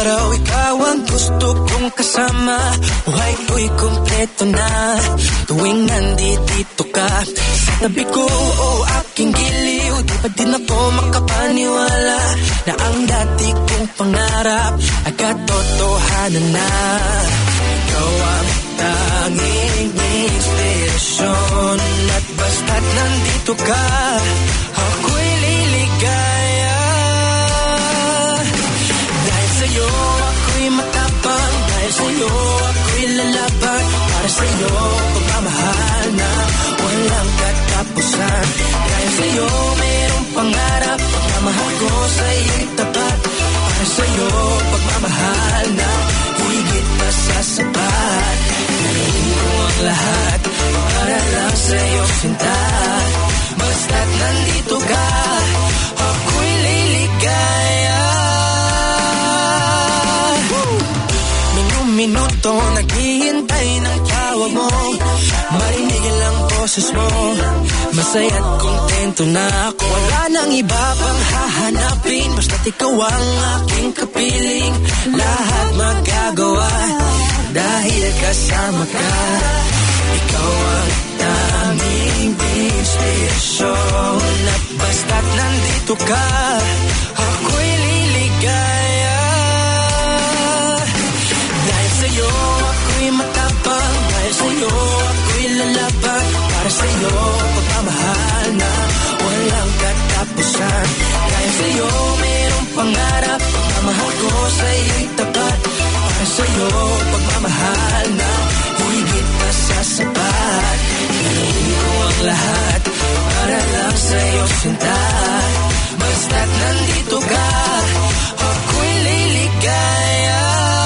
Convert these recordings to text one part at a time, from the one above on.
araw ikaw ang gusto kong kasama. Buhay ko'y kumpleto na tuwing nandito ka sa tabi ko, oh aking giliw. Di ba din ako makapaniwala na ang dati kong pangarap ay katotohanan na. Ikaw ang tanging inspirasyon at basta't nandito ka, ako'y liligaya. Dahil sa'yo ako'y matapang, dahil sa'yo ako'y lalaban, para sa'yo pagmamahal na walang katapusan. Dahil sa'yo mayroong pangarap, pagmamahal ko sa'yo'y tapat, para sa'yo pagmamahal na higit pa sa sapat. Gawin ko ang lahat para lang sa'yo sinta, basta't nandito ka, ako'y liligaya. Minuto naghihintay ng tawag mo, marinig lang boses mo, masaya't kontento na ako. Wala nang iba pang hahanapin, basta't ikaw ang aking kapiling. Lahat magagawa dahil kasama ka. Ikaw ang tanging inspirasyon at basta't nandito ka, ako'y liligaya. Dahil sa'yo ako'y matapang, dahil sa'yo ako'y lalaban, para sa'yo pagmamahal na walang katapusan. Dahil sa'yo mayroong pangarap, pagmamahal ko sa'yo'y tapat, para sa'yo pagmamahal na higit pa sa sapat. Gawin ko ang lahat para lang sa'yo sinta, basta't nandito ka, ako'y liligaya.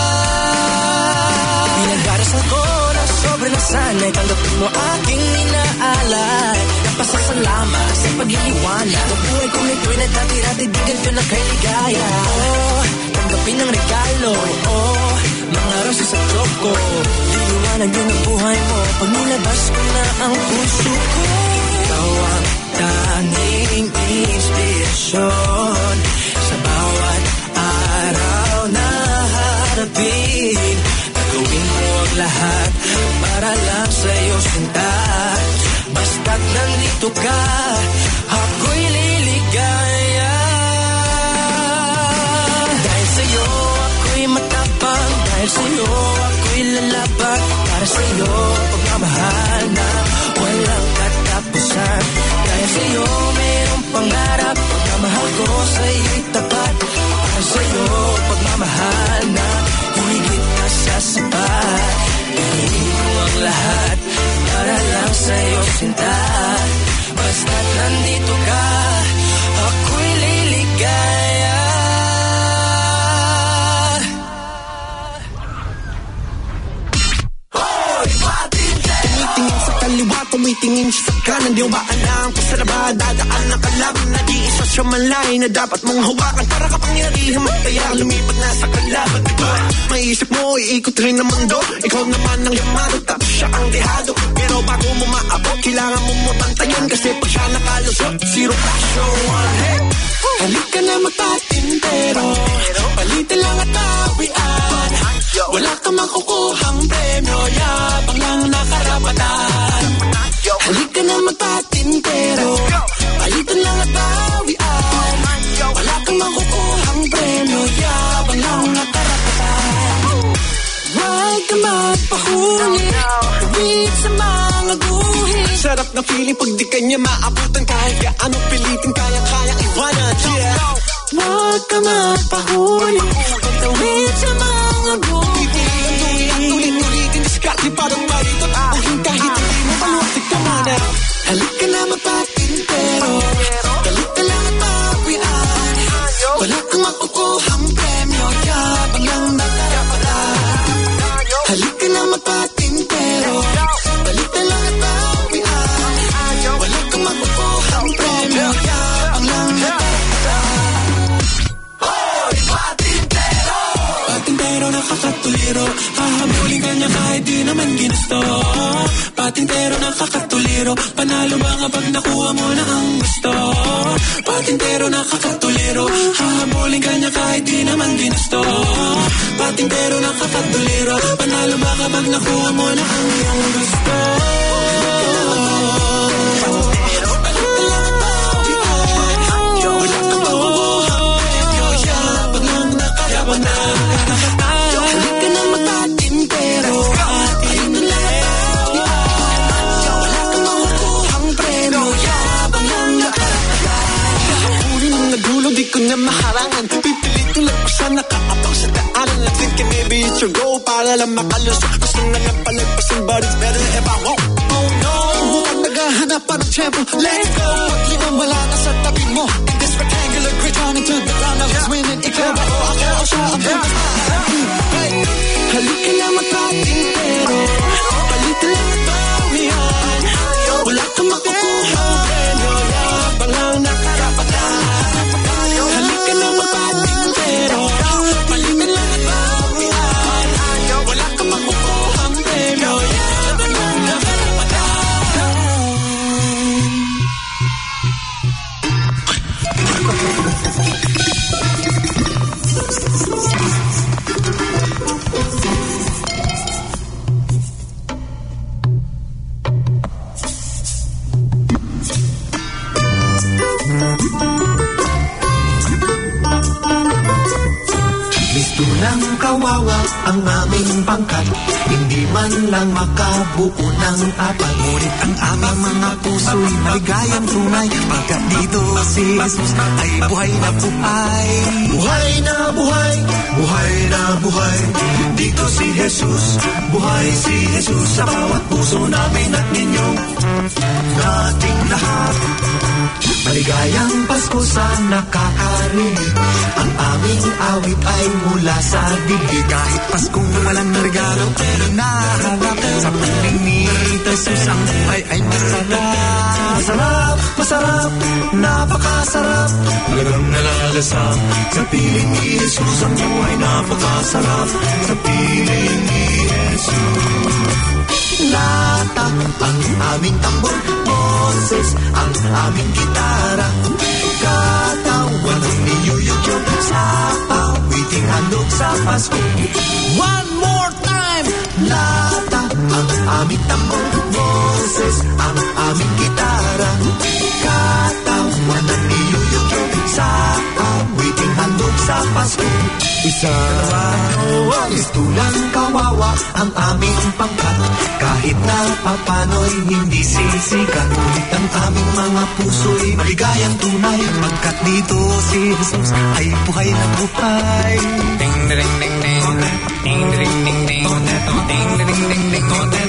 Pinag-arasal ko na sobrang nasanay, tanggapin mo aking inaalay. Napasasalamat sa pag-iliwanag, ang buhay kong ito'y nagdati-ratidigan ko na kay ligaya. Oh, tanggapin ang regalo, oh, mga rosas sa choco. Liwanag yun ang buhay mo pag nilabas ko na ang puso ko. Ikaw ang tanging inspirasyon sa bawat araw na harapin. Gawin mo ang lahat para lang sa'yo sinta, basta't nandito ka, ako'y liligaya. Dahil sa'yo ako'y matapang, dahil sa'yo ako'y lalaban, para sa'yo pagmamahal na walang katapusan. Dahil sa'yo mayroong pangarap, pagmamahal ko sa'yo'y tapat, para sa'yo pagmamahal na higit na sa sapat. Gawin ko ang lahat para lang sa'yo sinta, basta't nandito ka, ako'y liligaya. Tumitingin sa kaliwa, tumitingin sa kanan, di ba alam kung saan ba dadaan ang kalaban? Nag-iisa siya malay na dapat mong hawakan, para kapangyarihan magtaya, lumipat na sa kalaban. Diba? Maisip mo, iikot rin ang mundo, ikaw naman ang yamado, tapos siya ang dehado. Pero bago mo maabot, kailangan mo mutantayan, kasi pag siya nakalusot, zero passion. Hey! Halika na magpatintero, palitin lang at tawian. Wala ka makukuhang premyo, yabang lang nakarapatan. Halika na magpatintero, palitin lang at tawian. Wala ka makukuhang premyo, yabang lang nakarapatan. Huwag ka magpahuli, gawin sa mga guhit. Sarap na feeling pag di kanya maabutan, kahit gaano pilitin, kaya-kayang iwanan. Yeah. Huwag ka magpahuli, pagtawid sa mga guhit. Tulit-tulitin, diskarte parang marito, buhin kahit hindi mo palutik ka mana. Halika na magpatintero, galit na lang at tawian. Wala kang makukuhang premyo, yabang lang nakarapatan. Halika na magpatintero, galit na lang at tawian. Wala kang makukuhang premyo, yabang lang nakarapatan. Hoy, patintero! Patintero! Patintero nakakatuliro, hahabulin ka niya kahit di naman ginusto. Patintero nakakatuliro, panalo ba nga pag nakuha mo na ang gusto? Patintero nakakatuliro, hahabulin ka niya kahit di naman ginusto. Patintero nakakatuliro, panalo ba nga pag nakuha mo na ang iyong gusto? Halik ka na magpatintero, ayun na lahat. Wala kang makukuhang premyo, yabang lang nakakatawa. Uri nung nagulog, di ko na maharangan. Pipilit ko lang pa siya nakaabang sa daanan. I think maybe it's your goal para lang makalusok. Gusto na lang palagpasin, but it's better if I won't. Oh no, mukhang naghahanap pa ng tempo. Let's go, pag-ibang wala na sa tabi mo. In this rectangular grid, turning to the ground, I was winning. Ikaw ba o ako o siya ang bukas na. Halik ka na magpatintero, palitin lang ito yan. Wala kang makukuha ang premyo, yabang lang nakarapatan. Halik ka na magpatintero, palitin lang ito yan. Wala kang makukuha ang premyo, yabang lang nakarapatan. Ng kawawa ang aming pangkat, hindi man lang makabuo ng tapat. Ngunit ang aming mga puso'y maligayang tunay, pagkat dito si Jesus ay buhay na buhay. Buhay na buhay, buhay na buhay. Dito si Jesus, buhay si Jesus sa bawat puso namin at ninyong nating lahat. Maligayang Pasko sa nakakarinig, ang aming awit ay mula sa digdig. Kahit Paskong walang regalo, pero naharap sa piling ni Jesus ang buhay ay masarap. Masarap, masarap, napakasarap, talagang nalalasap. Sa piling ni Jesus ang buhay napakasarap. Sa piling ni Jesus. Lata ang aming tambor, boses ang aming gitara, katawan ng niyuyugyo sa awiting handog sa Pasko. One more time! Lata ang aming tambor, boses ang aming gitara, katawan ng niyuyugyo sa awiting handog sa Pasko. Isa, istulang kawawa ang aming pangkat, kahit na papano'y hindi sisikat. Ngunit ang aming mga puso'y maligayang tunay, pagkat dito si Jesus ay buhay na buhay. Ding ding ding ding, ding ding ding ding, ding ding ding ding,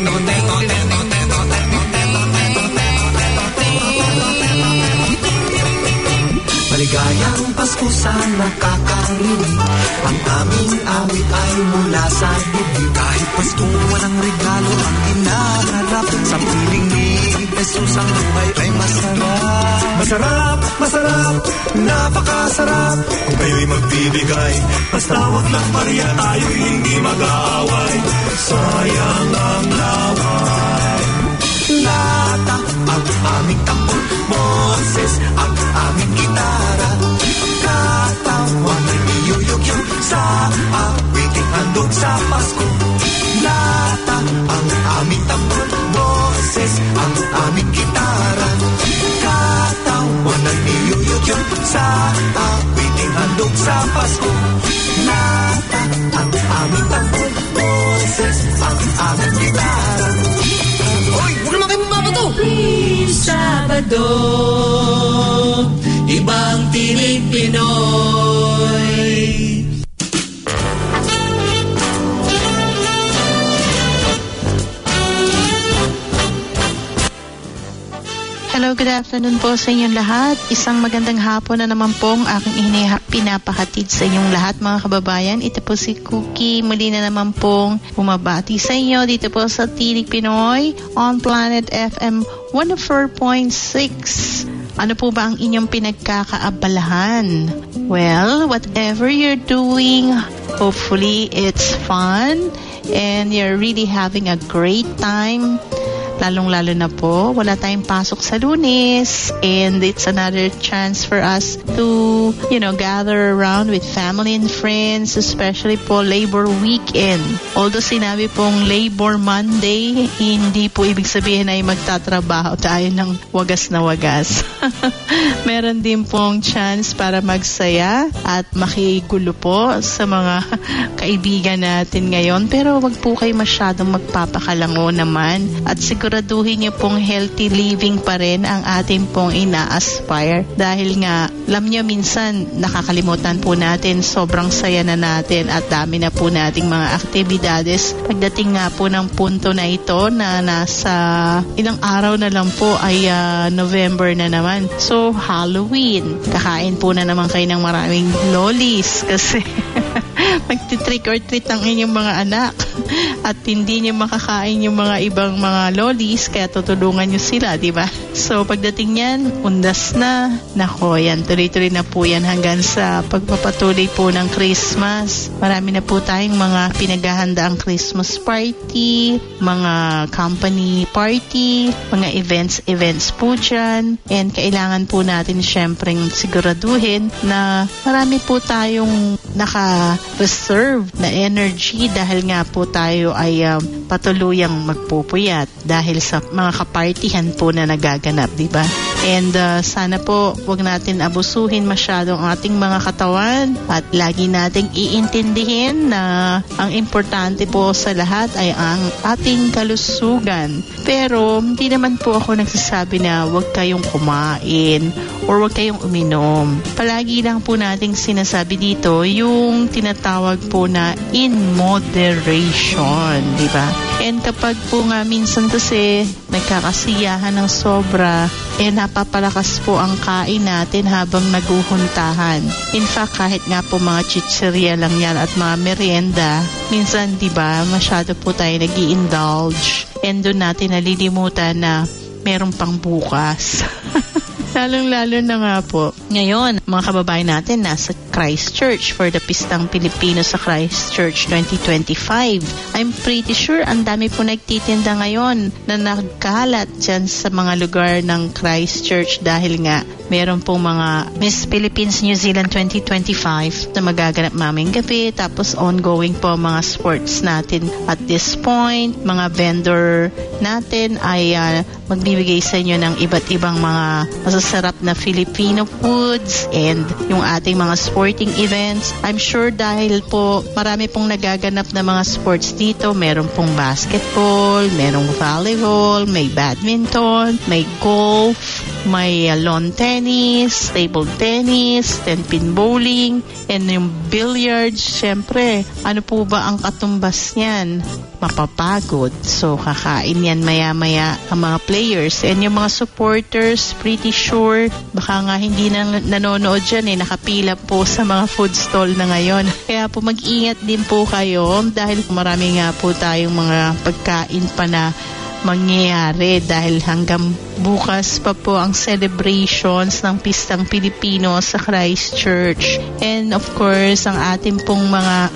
maligayang Pasko sa nakakarinig, ang aming awit ay mula sa bibig. Kahit Pasko walang regalo ang inaharap, sa piling ni Jesus ang buhay ay masarap. Masarap, masarap, napakasarap. Kung kayo'y magbibigay, basta wag lang barya, tayo'y hindi mag-aaway. Sayang ang laway. Lata ang aming tambor, boses ang aming gitara, katawan ay niyuyugyo sa awiting handog sa Pasko. Lata ang aming tambor, boses ang aming gitara, katawan ay niyuyugyo sa awiting handog sa Pasko. Lata ang aming tambor, boses ang aming gitara. Hoy, huwag naman kayo mababato! Sabado, ibang tinig Pinoy. Hello, good afternoon po sa inyong lahat. Isang magandang hapon na naman pong aking pinapahatid sa inyong lahat, mga kababayan. Ito po si Cookie. Muli na naman pong bumabati sa inyo dito po sa Tinig Pinoy on Planet FM 104.6. Ano po ba ang inyong pinagkakaabalahan? Well, whatever you're doing, hopefully it's fun and you're really having a great time. Lalong-lalo na po, wala tayong pasok sa Lunes and it's another chance for us to, gather around with family and friends, especially po Labor Weekend. Although sinabi pong Labor Monday, hindi po ibig sabihin ay magtatrabaho tayo ng wagas na wagas. Meron din pong chance para magsaya at makigulo po sa mga kaibigan natin ngayon. Pero wag po kayo masyadong magpapakalango naman at siguraduhin niyo pong healthy living pa rin ang ating pong ina-aspire. Dahil nga, alam niyo minsan nakakalimutan po natin, sobrang saya na natin at dami na po nating mga aktibidades. Pagdating nga po ng punto na ito na nasa ilang araw na lang po ay November na naman. So, Halloween. Kakain po na naman kayo ng maraming lolis kasi magti-trick or treat ang inyong mga anak at hindi nyo makakain yung mga ibang mga lolis kaya tutulungan nyo sila, di ba? So pagdating yan, undas na, nako yan, tuloy-tuloy na po yan hanggang sa pagpapatuloy po ng Christmas. Marami na po tayong mga pinaghahandaang Christmas party, mga company party, mga events po dyan, and kailangan po natin syempreng siguraduhin na marami po tayong naka-reserve na energy dahil nga po tayo ay patuluyang magpupuyat dahil sa mga kapartihan po na nagaganap, di ba? And sana po wag natin abusuhin masyado ang ating mga katawan at lagi nating iintindihin na ang importante po sa lahat ay ang ating kalusugan. Pero hindi naman po ako nagsasabi na wag kayong kumain or wag kayong uminom. Palagi lang po nating sinasabi dito yung tinatawag po na in moderation, di ba? And kapag po nga minsan kasi nagkakasiyahan ng sobra, napapalakas po ang kain natin habang naguhuntahan. In fact, kahit nga po mga chichirya lang yan at mga merienda, minsan, di ba, masyado po tayo nag-i-indulge and doon natin nalilimutan na meron pang bukas. Lalong-lalo na nga po. Ngayon, mga kababayan natin nasa Christchurch for the Pistang Pilipino sa Christchurch 2025. I'm pretty sure ang dami po nagtitinda ngayon na nagkalat dyan sa mga lugar ng Christchurch dahil nga meron pong mga Miss Philippines New Zealand 2025 na magaganap mamayang gabi, tapos ongoing po mga sports natin at this point. Mga vendor natin ay magbibigay sa inyo ng iba't ibang mga masasarap na Filipino foods and yung ating mga sporting events. I'm sure dahil po marami pong nagaganap na mga sports dito, meron pong basketball, merong volleyball, may badminton, may golf, may lawn tennis, table tennis, 10-pin bowling, and yung billiards. Siyempre, ano po ba ang katumbas niyan? Mapapagod. So, kakain yan maya-maya ang mga players. And yung mga supporters, pretty sure, baka nga hindi na nanonood dyan nakapila po sa mga food stall na ngayon. Kaya po mag-ingat din po kayo dahil marami nga po tayong mga pagkain pa na mangyayari dahil hanggang bukas pa po ang celebrations ng Pistang Pilipino sa Christchurch. And of course, ang ating pong mga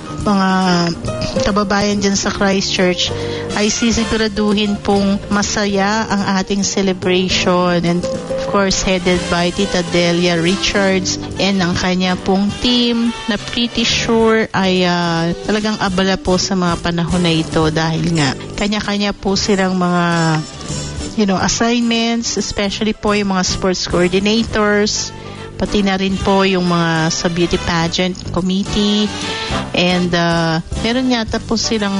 kababayan dyan sa Christchurch ay sisiguraduhin pong masaya ang ating celebration, and of course headed by Tita Delia Richards and ang kanya pong team na pretty sure ay talagang abala po sa mga panahon na ito dahil nga kanya-kanya po silang mga assignments, especially po yung mga sports coordinators, pati na rin po yung mga sa beauty pageant committee, and meron yata po silang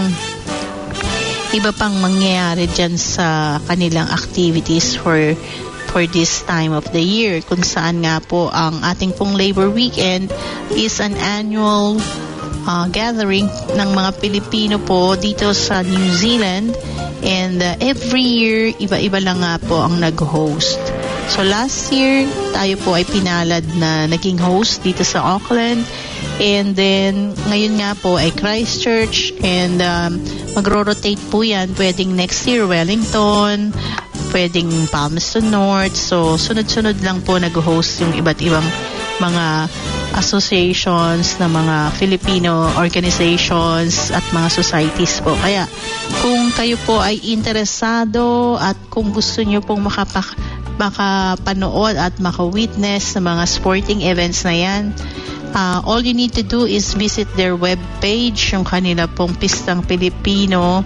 iba pang mangyayari dyan sa kanilang activities for this time of the year, kung saan nga po ang ating pong Labor Weekend is an annual gathering ng mga Pilipino po dito sa New Zealand, and every year iba-iba lang nga po ang nag-host. So last year tayo po ay pinalad na naging host dito sa Auckland, and then ngayon nga po ay Christchurch, and magro-rotate po yan. Pwedeng next year Wellington, pwedeng Palmerston North. So, sunod-sunod lang po nag-host yung iba't ibang mga associations na mga Filipino organizations at mga societies po. Kaya kung kayo po ay interesado at kung gusto nyo pong makapanood at maka-witness ng mga sporting events na yan, all you need to do is visit their webpage, yung kanila pong Pistang Pilipino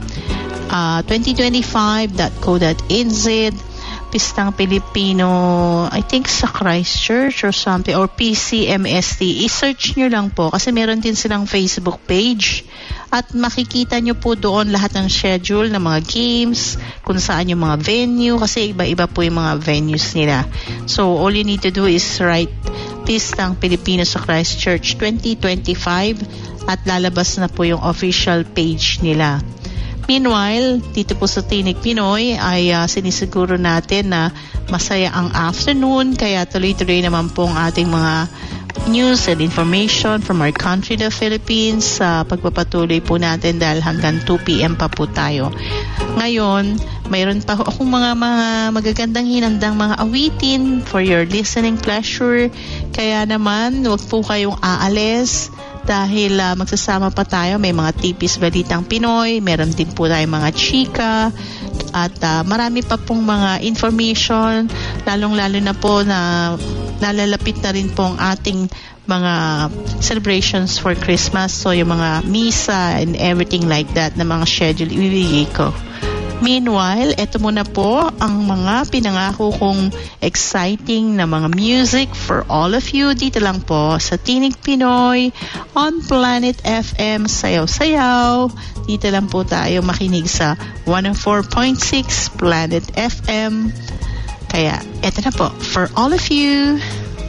2025.co.nz, Pistang Pilipino, I think sa Christchurch or something, or PCMST. I-search nyo lang po kasi meron din silang Facebook page at makikita nyo po doon lahat ng schedule ng mga games, kung saan yung mga venue, kasi iba-iba po yung mga venues nila. So, all you need to do is write Pistang Pilipino sa Christchurch 2025 at lalabas na po yung official page nila. Meanwhile, dito po sa Tinig Pinoy ay sinisiguro natin na masaya ang afternoon, kaya tuloy-tuloy naman po ang ating mga news and information from our country, the Philippines. Pagpapatuloy po natin dahil hanggang 2 p.m. pa po tayo. Ngayon, mayroon pa akong mga magagandang hinandang mga awitin for your listening pleasure. Kaya naman, huwag po kayong aalis dahil magsasama pa tayo. May mga tipis balitang Pinoy, meron din po tayong mga chika, at marami pa pong mga information, lalong-lalo na po na nalalapit na rin po ang ating mga celebrations for Christmas. So yung mga misa and everything like that na mga schedule ibibigay ko. Meanwhile, eto muna po ang mga pinangako kong exciting na mga music for all of you dito lang po sa Tinig Pinoy on Planet FM. Sayaw-sayaw. Dito lang po tayo makinig sa 104.6 Planet FM. Kaya, eto na po for all of you.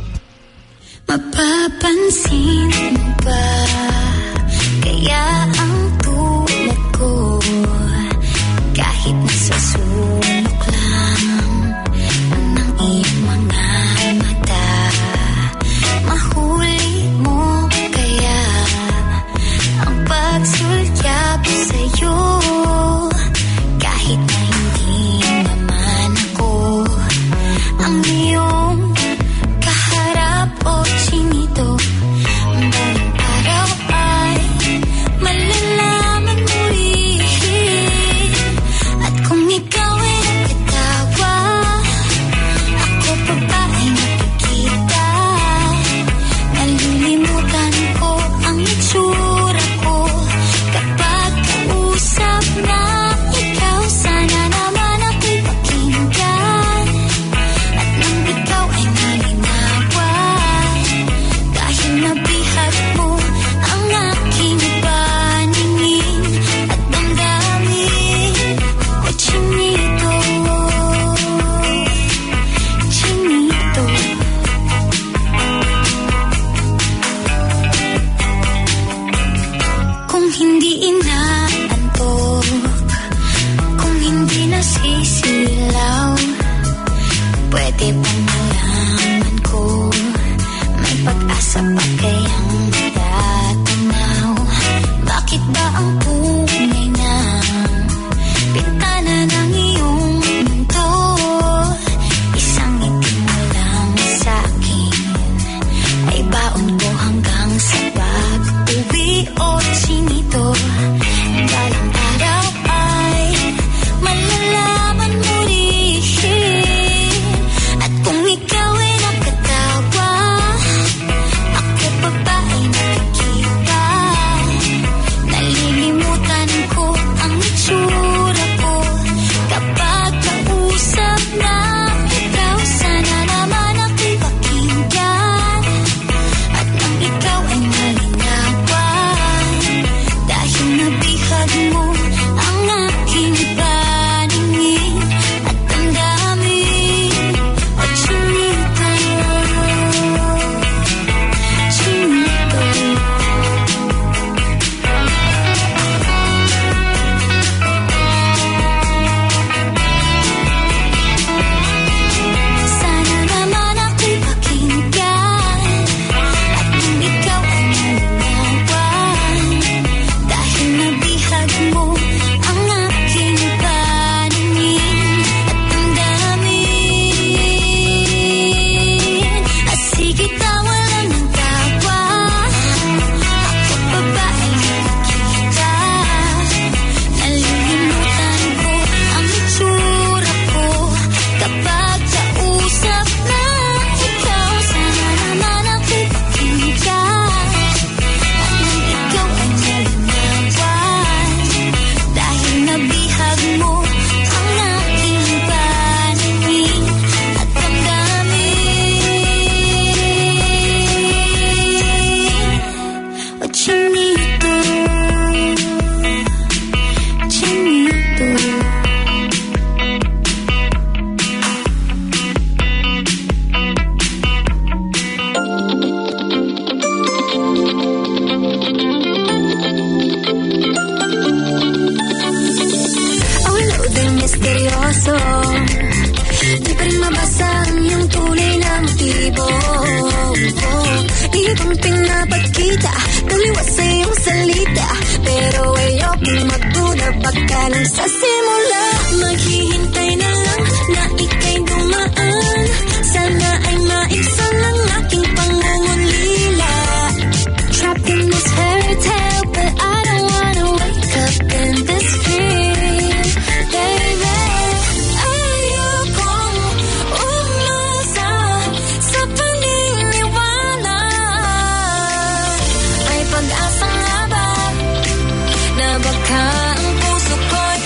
Mapapansin mo ba kaya ang tulad ko, kahit nasa sulok lang ng iyong mga mata, mahuli mo kaya ang pagsulyap sa'yo, kahit na hindi naman ako ang iyong kaharap o chinito. Balang araw ay malalaman mo rin, at kung ikaw ay nagkatawa, ako pa ba ay nakikita? Nalilimutan ko ang itsura ko kapag kausap na ikaw. Sana naman ako'y pakinggan, at nang ikaw ay nalinawan, dahil nabihag mo ang aking paningin at damdamin. O chinito, chinito, kung hindi inaantok, kung hindi nasisilaw, pwede bang malaman ko may pag-asa pa kayang tatanaw? Bakit ba ang pungay ng bintana ng iyong mundo isang itim mo lang sa'kin? Ay baon ko hanggang sa pag-uwi, o chinito. Balang araw ay malalaman mo rin, at kung ikaw ay nakatawa, ako pa ba ay nakikita? Nalilimutan ko ang itsura ko seryoso. Di pa rin mabasa ang iyong tunay na motibo. Ibang pinapagkita, taliwas sa iyong salita, pero ayokong magduda baka nang sa simula. Maghihintay na lang na ika'y dumaan, sana ay maibsan ang aking pangungulila. Trapped in this fairy tale, but I don't wanna wake up in this dream, baby. Ayokong umasa sa paniniwala. May pag-asa nga ba na baka ang puso ko'y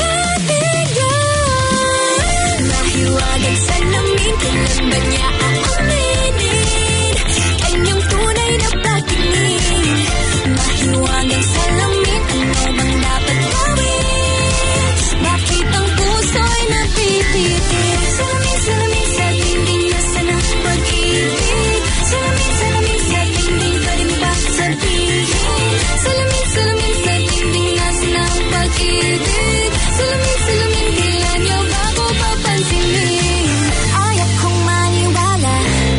mapabigyan? Mahiwagang salamin, kailan ba niya aaminin kanyang tunay na pagtingin? Mahiwagang salamin, ano bang dapat gawin? Bakit ang puso'y napipitin? Salamin, salamin sa dingding, nasa na pag-ibig? Salamin, salamin sa dingding, pwede mo ba sabihin? Salamin, salamin sa dingding, nasa na pag-ibig? Salamin, salamin, kailan niyo ba ko papansinin? Ayokong maniwala,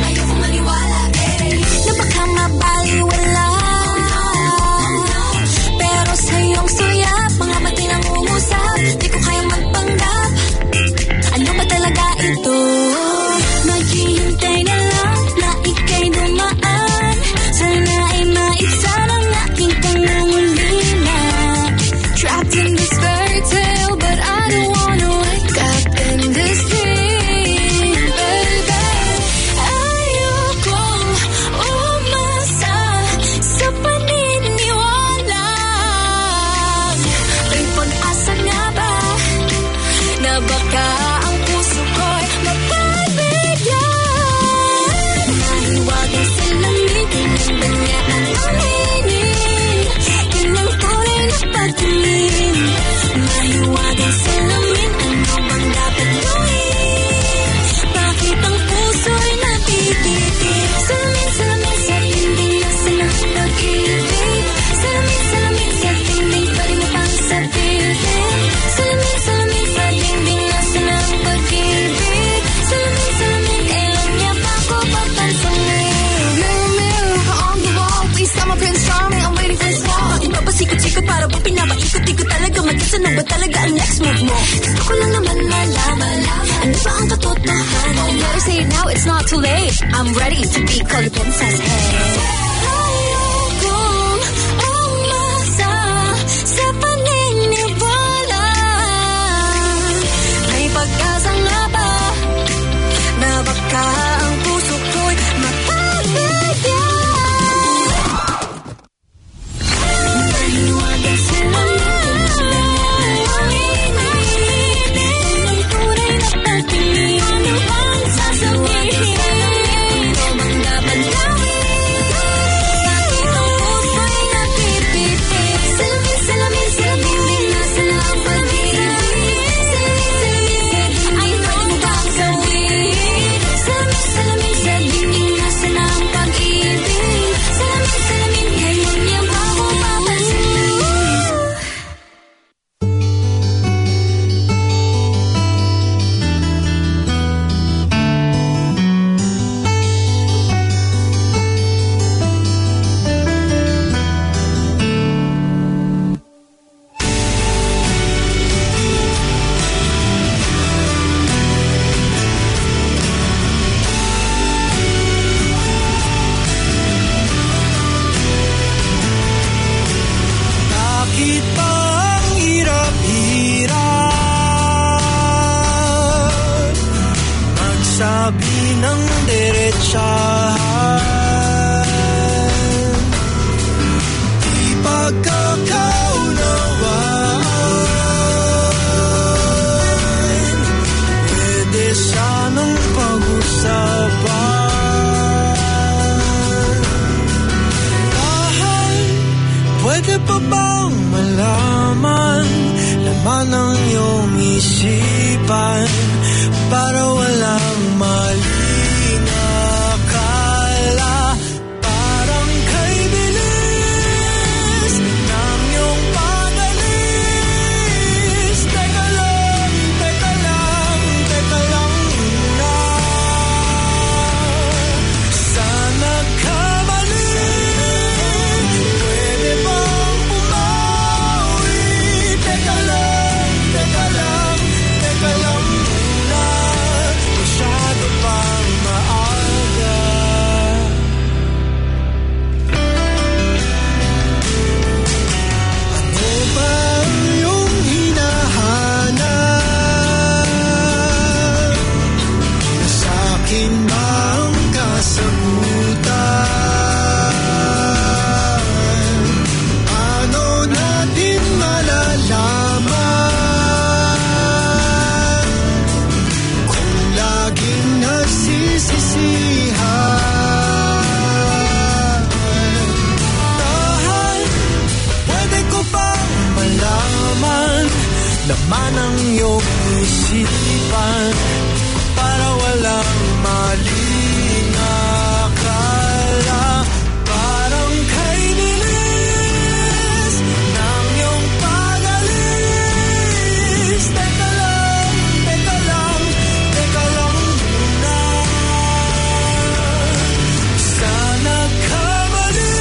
na baka mabaliwala. Pero sa iyong suyap, mga mati nang umusap, di ko kayang magpanggap. Ano ba talaga ito? Maghihintay na lang na ika'y dumaan, sana ay maibsan ang aking pangungulila. Trapped in this fairy tale, but I don't wanna wake up in this dream, baby. Ayokong umasa sa paniniwala. May pag-asa nga ba na baka ang puso ko'y mapabigyan? Mahiwagang salamin, kailan ba niya aaminin kanyang tunay na pagtingin? Mahiwagang salamin, ano bang dapat gawin? Bakit ang puso'y napipitin? Salamin, salamin sa dingding, nasa na pag-ibig? Salamin, salamin sa dingding, pwede mo pang sabihin? Salamin, salamin sa dingding, nasa na pag-ibig? Salamin, salamin, kailan niya pa ako papansinin? Mirror, mirror on the wall, please tell my Prince Charming, I'm waiting for his call. Bakit ba pasikot-sikot para bang pinapaikot-ikot talaga? Magkasano ba talaga ang next move mo? Gusto ko lang naman malaman, ano ba ang katotohanan? Better say it now, it's not too late. I'm ready to be called a princess, hey. Ayokong umasa sa paniniwala. May pag-asa nga ba na baka ang puso ko'y mapabigyan? Mahiwagang salamin, ang tunay na pagtingin. Ano bang sasabihin? Ano bang dapat gawin? Bakit ang puso'y napipitin? Salamin, salamin sa dingding, nasa na pag-ibig? Salamin, salamin sa dingding, ay pwede mo bang gawin? Salamin, salamin sa dingding, nasa na pag-ibig? Salamin, salamin, ngayon niya ba ako papansinin? Bakit ba ang hirap-hirap magsabi ng diretsahan? Di pagkakaunawaan, pwede sanang pag-usapan. Mahal, pwede pa bang malaman laman ng iyong isipan para walang maling akala? Parang kay bilis ng iyong pag-alis. Teka lang, laman ng iyong isipan, para walang maling akala. Parang kay dilis ng iyong pag-alis. Teka lang, teka lang, teka lang muna. Sana kamali,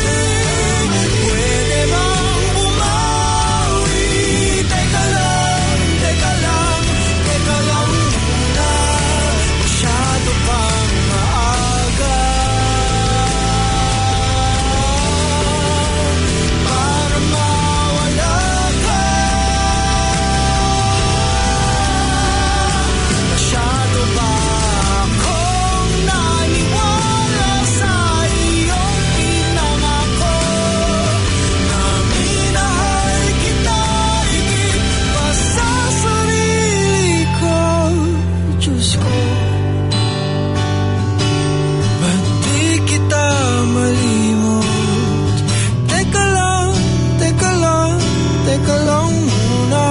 pwede bang bumawi? Teka lang, teka lang, teka lang muna. Masyado pang maaga para mawala ka. Masyado pa akong naniwala sa iyong pinangako na minahal kita higit pa sa sarili ko. Diyos ko, ba't di kita malimot? Teka lang, teka lang, teka lang muna.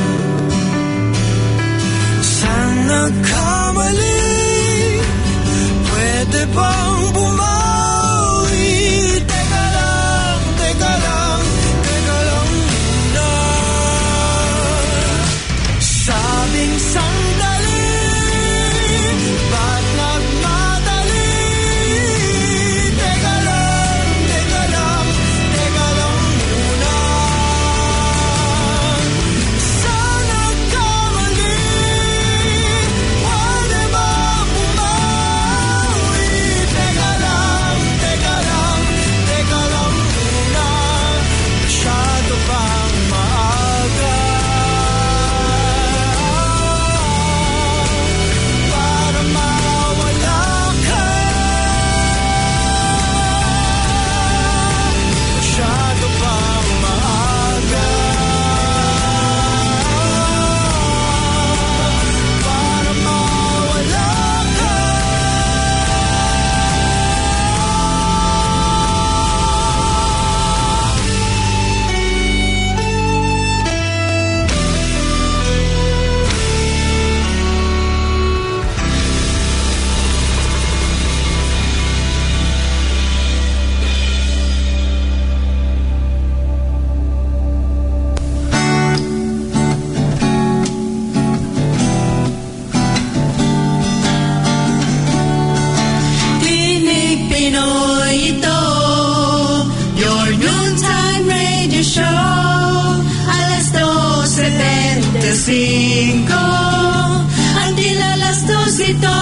Sana kamali, pwede bang bumawi? Teka lang, teka lang, teka lang muna. Sabing sandali, ba't nagmadali? Teka lang, teka lang, teka lang muna. Sana kamali, pwede ba bumawi? Teka lang, teka lang, teka lang muna. Masyado pang maaga para mawala ka. Masyado pang maaga para mawala ka. Tinig Pinoy ito, your noontime radio show. Alas 2:75 until alas 2 ito,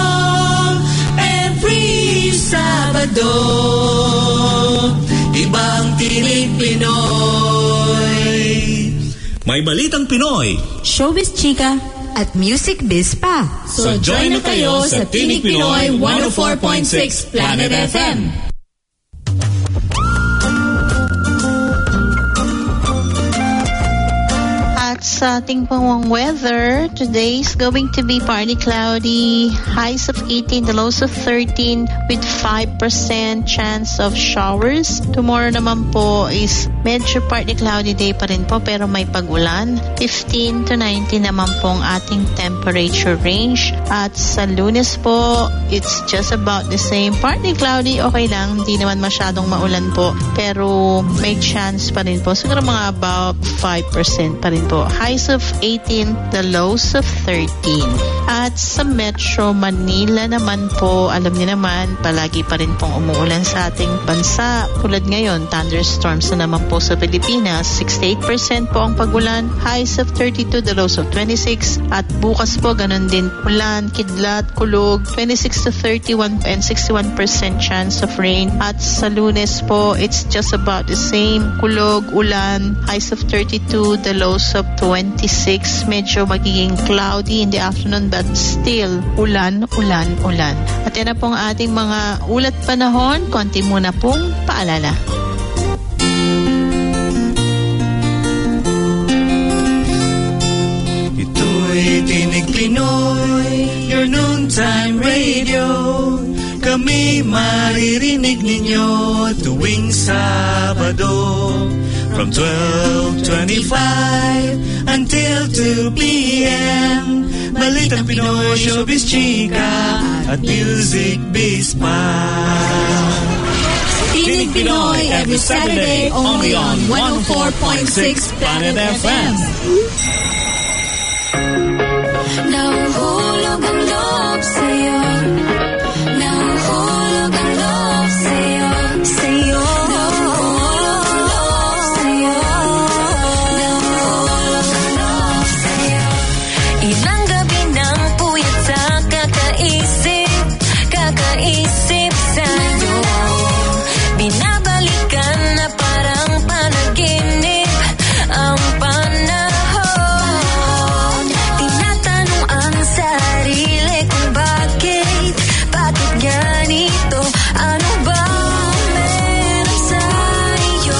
every Sabado. Ibang Tinig Pinoy. May balitang Pinoy. Showbiz Chika at Music Biz pa. So join na kayo sa Tinig Pinoy 104.6 Planet FM. At sa ating pong weather, today is going to be partly cloudy, highs of 18, the lows of 13 with 5% chance of showers. Tomorrow naman po is medyo partly cloudy day pa rin po pero may pag-ulan. 15 to 19 naman pong ating temperature range. At sa Lunes po, it's just about the same. Partly cloudy, okay lang. Hindi naman masyadong maulan po. Pero may chance pa rin po. Siguro mga about 5% pa rin po. Highs of 18, the lows of 13. At sa Metro Manila naman po, alam niyo naman, palagi pa rin pong umuulan sa ating bansa. Tulad ngayon, thunderstorms na naman po sa Pilipinas. 68% po ang pag-ulan. Highs of 32, the lows of 26. At bukas po, ganun din. Ulan, kidlat, kulog, 26 to 31 and 61% chance of rain. At sa Lunes po, it's just about the same. Kulog, ulan, highs of 32, the lows of 26. Medyo magiging cloudy in the afternoon but still ulan, ulan, ulan. At yan na pong ating mga ulat panahon. Konti muna pong paalala. Ito'y Tinig Pinoy, your noontime radio. Kami maririnig ninyo tuwing Sabado from 12:25 until 2 p.m. Balitang Pinoy, Showbiz Chika at Music Biz pa. Tinig Pinoy every Saturday only on 104.6 Planet FM. Nahuhulog ang loob sa'yo. Nahuhulog ang loob sa'yo. Sa'yo. Nahuhulog ang loob sa'yo. Nahuhulog ang loob sa'yo. Ilang gabi nang puyat sa kakaisip sa'yo. Binabalikan na parang panaginip ang panahon. Tinatanong ang sarili kung bakit ganito? Ano ba meron sa'yo?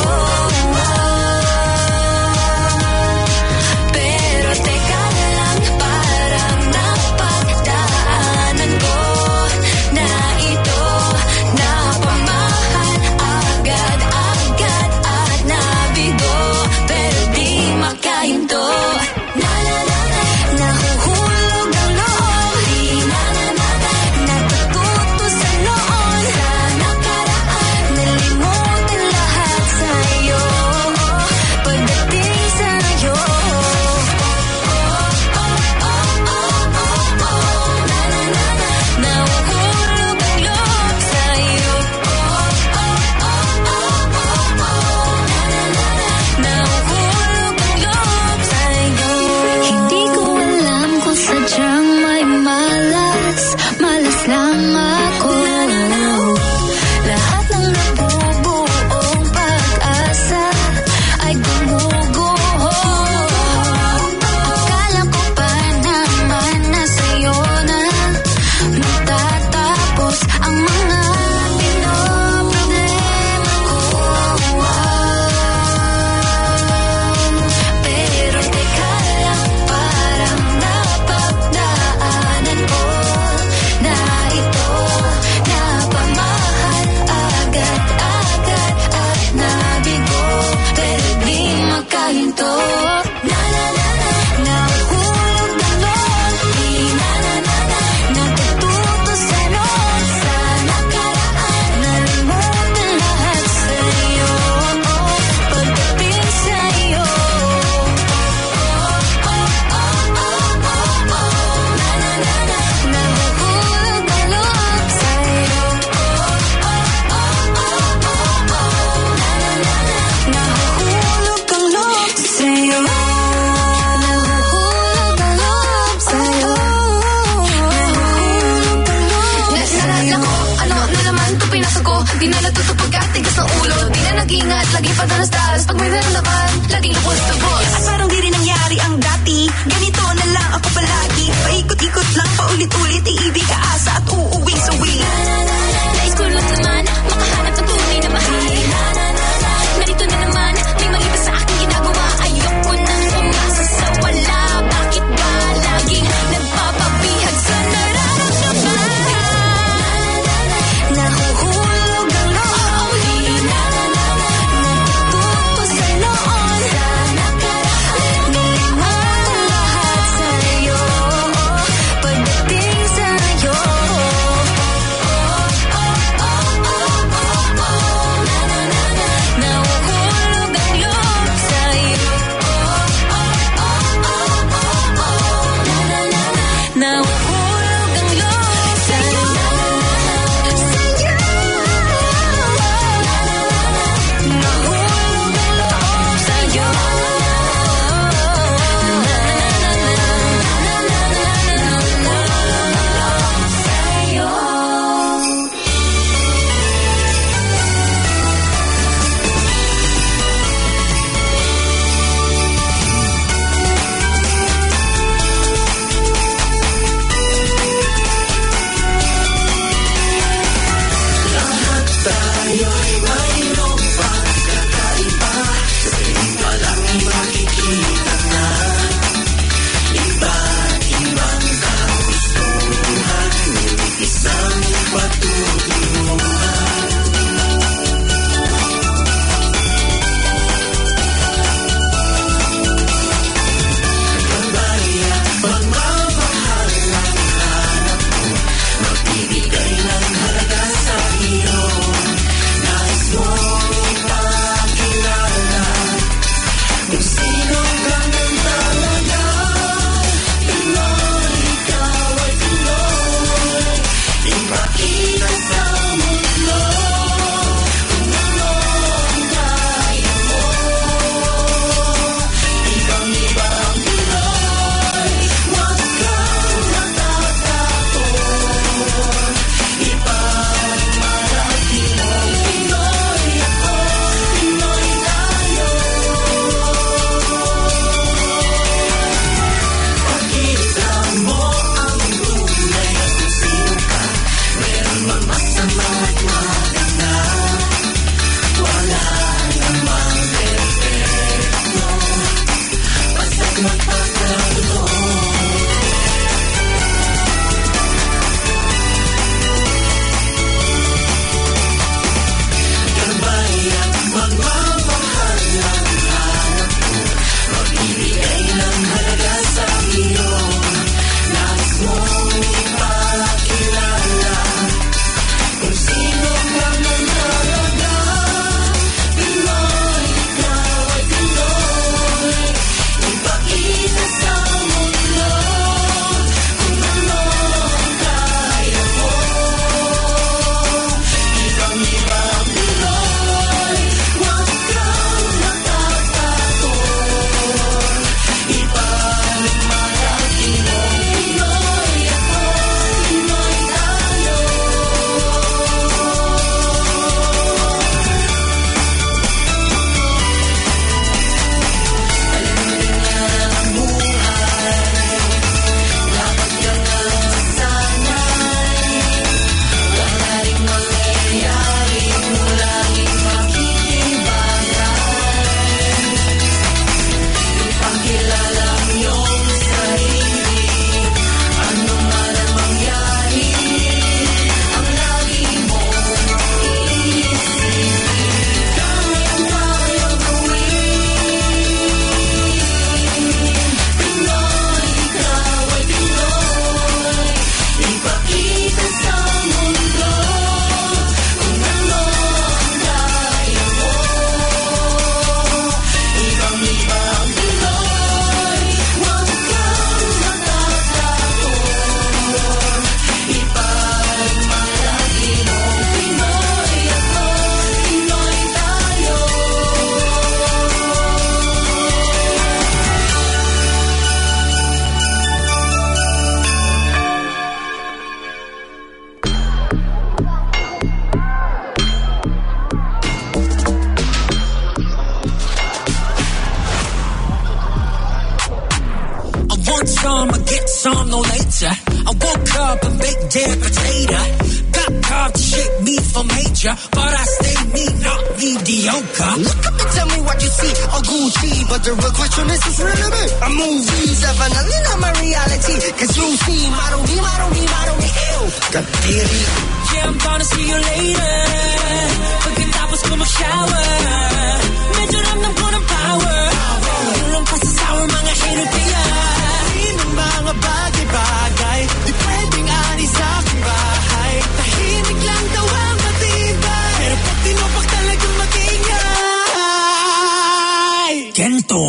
Pero teka lang, parang napagdaanan ko na ito. Napamahal agad-agad at nabigo, pero di makahinto. Nahuhulog ang loob, natututo sa noon, sa nakaraan, nalimutan lahat sa'yo, pagdating sa'yo. Nahuhulog ang loob sa'yo. Nahuhulog ang loob sa'yo. Hindi ko alam kung sadyang may malas lang ako. Lahat ng nabubuong pag-asa ay gumuguho. Akala ko pa naman na sa'yo na matatapos ang mga pinoproblema ko. Pero teka lang, parang napagdaanan ko na ito. Napamahal agad-agad at nabigo, pero di makahinto. Nahuhulog ang loob, natututo sa noon, sa nakaraan, nalimutan lahat sa'yo, pagdating sa'yo. Nahuhulog ang loob sa'yo. Nahuhulog ang loob sa'yo. Nahuhulog ang loob sa'yo. Nahuhulog ang loob sa'yo. Ano na naman ito pinasok ko? Di na natuto pagkatigas ng ulo. Di na nag-ingat, lagi pa dalas-dalas. Pag may naman, laging lubos na boss. At parang di rin nangyari ang dati. Ganito na lang ako palagi. Paikot-ikot lang, paulit-ulit. Iibig, kaasa at uuwing sawi. Nais ko lang naman makahanap ng tunay na mahal. Narito na naman, may mali ba sa aking ginagawa? Ayoko nang umasa sa wala. Bakit ba laging nagpapabihag sa nararamdaman? Nahuhulog ang loob, natututo sa noon, sa nakaraan, nalimutan lahat sa'yo, pagdating sa'yo. some, I get some, no later. I woke up and baked dead potato. Got carved to shake me for major, but I stay me, not mediocre. Look up and tell me what you see, a Gucci, but the real question is what's relevant. A movie's definitely not my reality, cause you see, model me, ew. Got theory. Yeah, I'm gonna see you later. Pagkatapos ko mag-shower, medyo ramdam ko ng power. Tulong pa sa sour, mga hater kaya. Ng mga bagay-bagay, di pwedeng ani sa aking bahay. Tahimik lang daw ang matibay, pero pag tinopak talagang mag-ingay. Gento,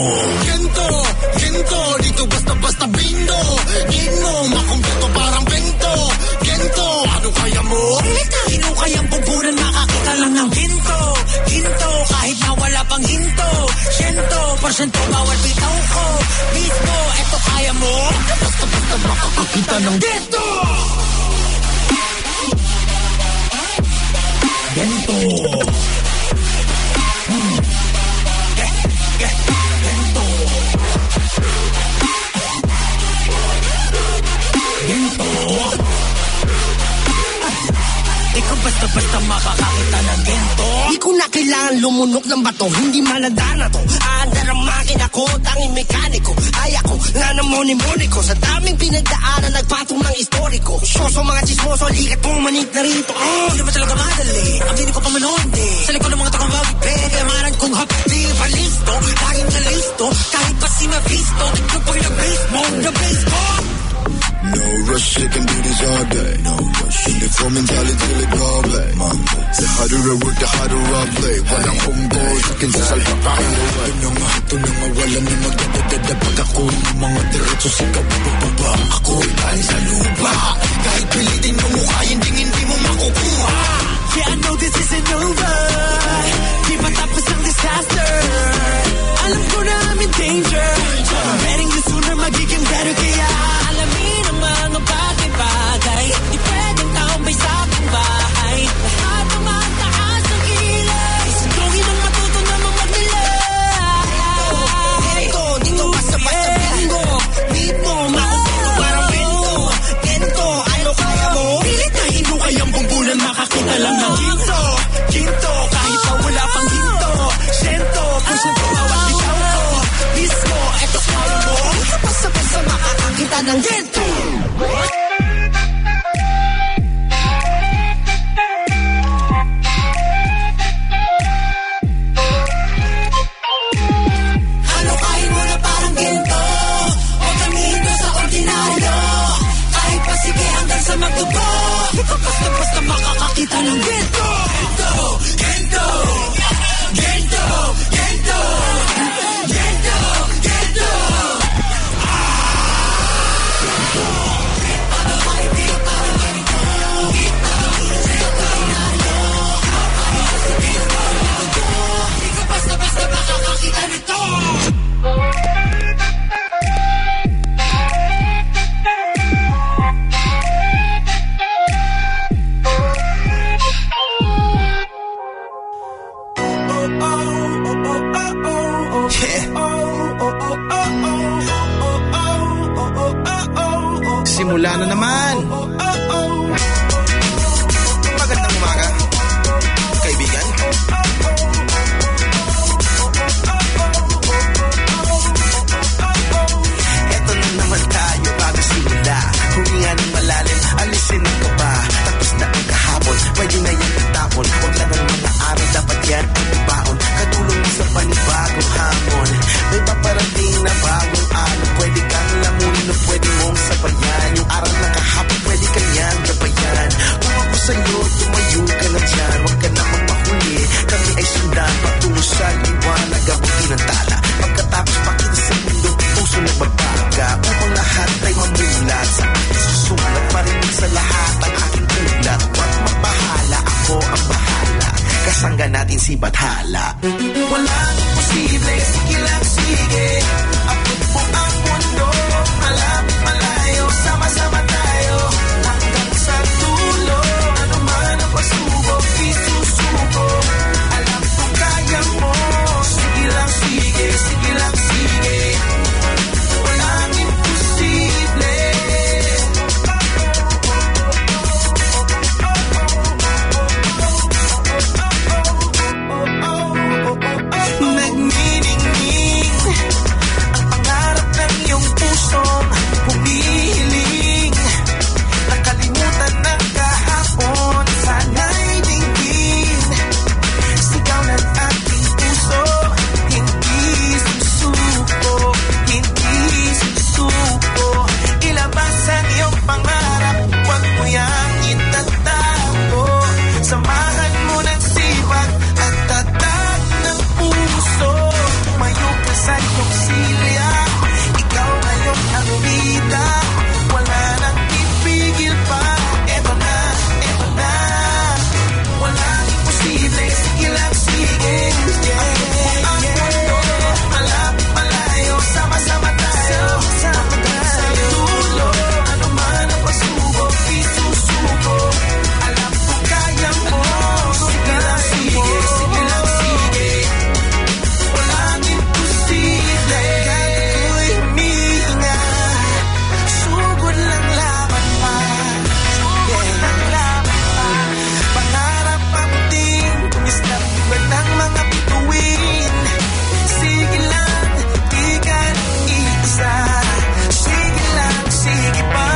dito basta-basta bindo. Need mo, makumpleto parang bento. Gento, ano kaya mo? Hinukayang pumpunan, makakita lang ng ginto. Kahit na wala pang hinto. 100% bawal bitaw ko. Mismo, eto kaya mo? Basta-basta makakakita ng gento. Ikaw basta-basta makakakita ng gento. Di ko na kailangan lumunok ng bato, hindi maladana to. Aandar ang makina ko, tanging mekaniko. Ay ako, na namoni-moni ko. Sa daming pinagdaanan, nagpatong ng istoriko. Soso mga chismoso, likat mong manik na rito. Hindi naman talaga madali, aminin ko pa man hindi. Sa likod ng mga takong bagay, pwede amaran kong hapdi pa listo. Laging na listo, kahit pa si Mephisto. Tignan po yung base mo, the base mo. No rush, you can do this all day. No rush. Uniform mentality till it all play. The harder I work, the harder I play. Walang combo, sakin sa salpakan. Ito na nga, wala na magdadadada. Pag ako ng mga diretso, sigaw bababa. Ako'y galing sa lupa. Kahit pilitin mo mukha, hindi mo makukuha. Yeah, I know this isn't over. Di pa tapos ang disaster. Alam ko na I'm in danger. Betting you sooner magiging better, kaya alamin ang mga bagay-bagay. Di pwedeng tambay sa aking bahay. Lahat ang mataas ng kilay. Sundungin ang matuto naman magnilay. Dito basta-basta bingo. Need mo, makumpleto parang bento. Gento, ano kaya mo? Pilit na hinukayang bumbulan, makakita lang ng ginto. Kahit pa wala pang hinto. 100% bawat bitaw ko. Mismo, eto kaya mo? ng ginto. Halukain mo na parang ginto. Huwag kang hito sa ordinaryo. Kahit pa sige hanggang sa magdugo. Di ka basta-basta makakakita ng ginto. Ginto! Ginto! Ginto! Ginto! Ginto! Di ka basta-basta makakakita nito. Simula na naman. Magandang umaga, kaibigan. Eto na naman tayo bago simula. Huminga ng malalim, alisin ang kaba. Tapos na ang kahapon, pwede na yan itapon. Huwag lang ang mga araw, dapat yan ang ibaon. Katulong mo sa panibagong hamon. May paparating na bagong araw. Pwede kang lamunin o pwede mong sabayan. Yung araw na kahapon, pwede kanyang gabayan. Kung ako sa'yo, tumayo ka na dyan. Huwag ka namang mahuli, kami ay sundan. Patungo sa liwanag, abutin ang tala. Pagkatapos pakita sa mundo, puso na magbaga. Upang lahat ay mamulat sa aking susulat. Marinig sa lahat ang aking ulat. Huwag mabahala, ako ang bahala. Kasangga natin si Bathala. Walang imposible, sige lang, sige. Abot mo ang mundo, malapit malayo. Sama-sama tayo, hanggang sa dulo. Ano man ang pasubok, isusuko. Alam ko kaya mo, sige lang, sige. Sige lang, sige. Walang imposible. Nagniningning ang pangarap ng iyong pusong humihiling. Nakalimutan ng kahapon, sana'y dinggin. Sigaw ng aking puso, hindi susuko, hindi susuko. Ilabas ang iyong pangarap, huwag mo yang itatago. Samahan mo ng sipag at tatag ng puso. Tumayo ka sa iyong silya, ikaw ngayon ang bida. Wala nang pipigil pa, eto na, eto na. Walang imposible, sige lang, sige. Ang mundo, malapit malayo. Sama-sama tayo, hanggang sa dulo. Ano man ang pasubok, isusuko. Alam ko kaya mo, sige lang, sige. Sige lang, sige. Walang imposible. Ako'y humihinga, sugod lang laban pa. Sugod lang laban pa. Pangarap ang muting, tumisla tulad ng mga bituin. Sige lang, di ka nag-iisa. Sige lang, sige pa.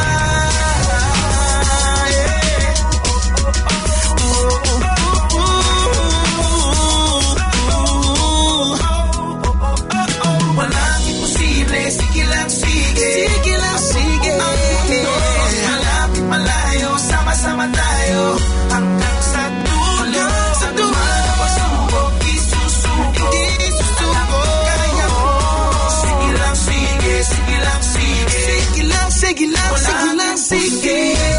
Walang imposible, sige lang, sige. Sige lang, sige. Ang mundo, malapit malayo. Sama-sama tayo, hanggang sa dulo. Sa dulo, pasubok, isusuko. Hindi susuko. Kaya mo, sige lang, sige. Sige lang, sige. Sige lang, sige lang, sige lang, sige.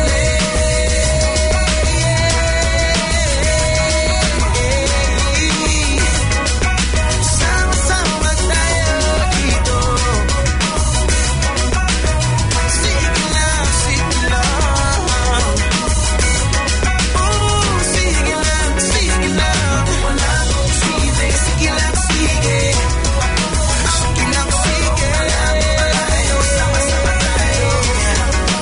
Sama-sama tayo dito. Sige lang, sige lang. Oh, sige lang, sige lang. Walang imposible, sige lang, sige. Sige lang, sige. Malayo, sama-sama tayo.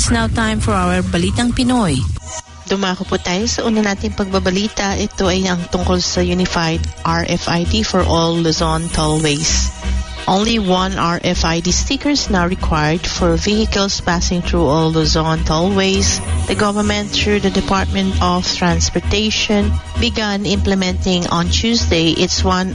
It's now time for our Balitang Pinoy. Dumako po tayo sa una nating pagbabalita. Ito ay ang tungkol sa Unified RFID for all Luzon tollways. Only one RFID sticker is now required for vehicles passing through all Luzon tollways. The government, through the Department of Transportation, began implementing on Tuesday its One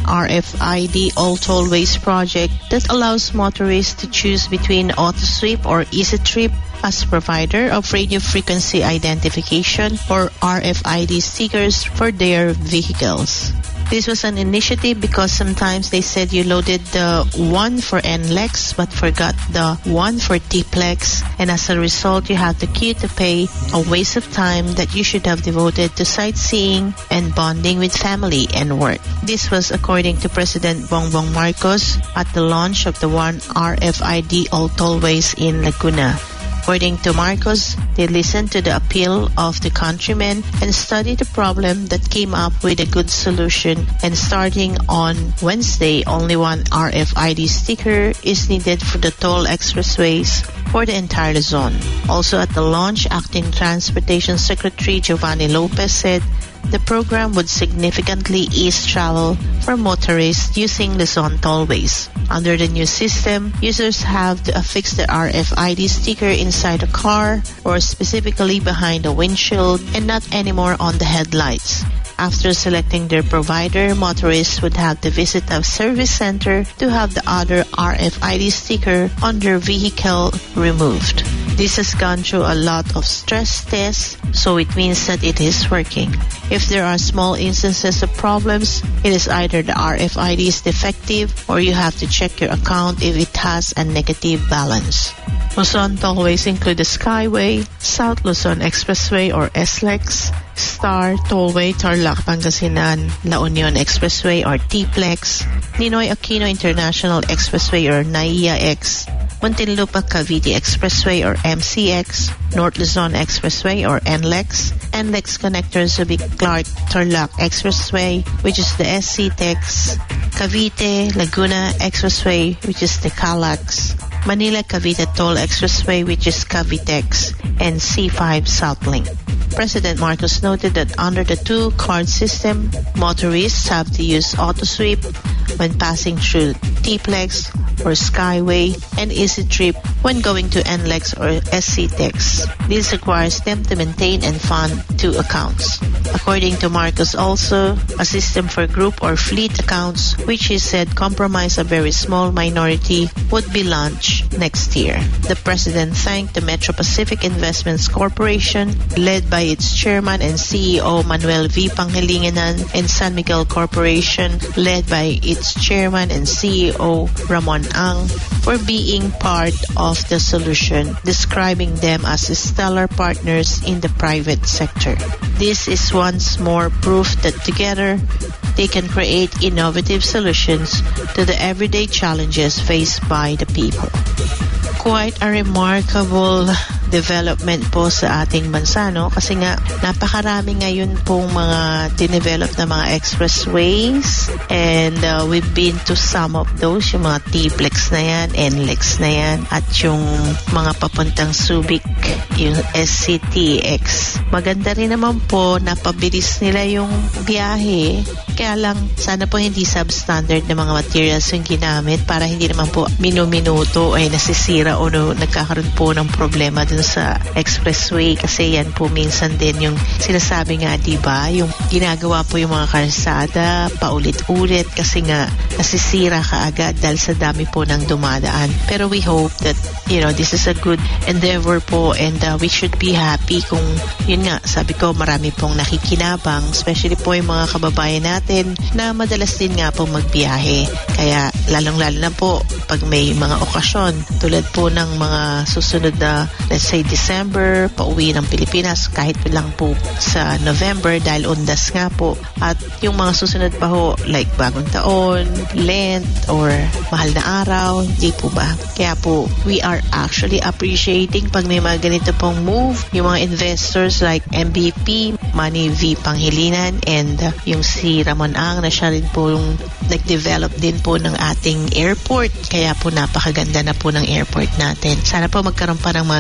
RFID All Tollways project that allows motorists to choose between AutoSweep or EasyTrip as provider of radio frequency identification or RFID stickers for their vehicles. This was an initiative because sometimes they said you loaded the one for NLEX but forgot the one for TPLEX, and as a result you have to queue to pay, a waste of time that you should have devoted to sightseeing and bonding with family and work. This was according to President Bongbong Marcos at the launch of the One RFID All Tollways in Laguna. According to Marcos, they listened to the appeal of the countrymen and studied the problem that came up with a good solution, and starting on Wednesday, only one RFID sticker is needed for the toll expressways for the entire zone. Also at the launch, Acting Transportation Secretary Giovanni Lopez said the program would significantly ease travel for motorists using Luzon tollways. Under the new system, users have to affix the RFID sticker inside a car or specifically behind the windshield and not anymore on the headlights. After selecting their provider, motorists would have to visit a service center to have the other RFID sticker on their vehicle removed. This has gone through a lot of stress tests, so it means that it is working. If there are small instances of problems, it is either the RFID is defective or you have to check your account if it has a negative balance. Luzon tollways include the Skyway, South Luzon Expressway or SLEX, Star Tollway, Tarlac, Pangasinan, La Union Expressway or TPLEX, Ninoy Aquino International Expressway or NAIA-X, Muntinlupa Cavite Expressway or MCX, North Luzon Expressway or NLEX, NLEX Connector Subic Clark Tarlac Expressway, which is the SCTEX, Cavite Laguna Expressway, which is the CALAX, Manila Cavite Toll Expressway, which is Cavitex, and C5 Southlink. President Marcos noted that under the two-card system, motorists have to use AutoSweep when passing through TPLEX or Skyway and EasyTrip when going to NLEX or SCTEX. This requires them to maintain and fund two accounts. According to Marcos also, a system for group or fleet accounts, which he said comprise a very small minority, would be launched next year. The President thanked the Metro Pacific Investments Corporation, led by its chairman and CEO Manuel V. Pangilinan, and San Miguel Corporation, led by its chairman and CEO Ramon Ang, for being part of the solution, describing them as stellar partners in the private sector. This is once more proof that together they can create innovative solutions to the everyday challenges faced by the people. Quite a remarkable development po sa ating bansa, no? Kasi nga, napakarami ngayon pong mga dinevelop na mga expressways, and we've been to some of those, yung mga TPLEX na yan, NLEX na yan, at yung mga papuntang Subic, yung SCTX. Maganda rin naman po, napabilis nila yung biyahe, kaya lang, sana po hindi substandard na mga materials yung ginamit para hindi naman po minuminuto ay nasisira o nagkakaroon po ng problema dun sa expressway, kasi yan po minsan din yung sinasabi nga, diba, yung ginagawa po yung mga kalsada paulit-ulit kasi nga nasisira kaagad dahil sa dami po ng dumadaan. Pero we hope that, you know, this is a good endeavor po, and we should be happy kung, yun nga, sabi ko, marami pong nakikinabang, especially po yung mga kababayan natin na madalas din nga po magbiyahe. Kaya lalong-lalo na po pag may mga okasyon tulad po ng mga susunod na, let's say, December, pauwi ng Pilipinas, kahit lang po sa November dahil undas nga po. At yung mga susunod pa ho, like Bagong Taon, Lent, or mahal na araw, di po ba? Kaya po, we are actually appreciating pag may mga ganito pong move, yung mga investors like MVP, Manny V. Pangilinan, and yung si Ramon Ang, na siya rin po yung nag-develop din po ng ating airport. Kaya po napakaganda na po ng airport natin. Sana po magkaroon pa ng mga ganitong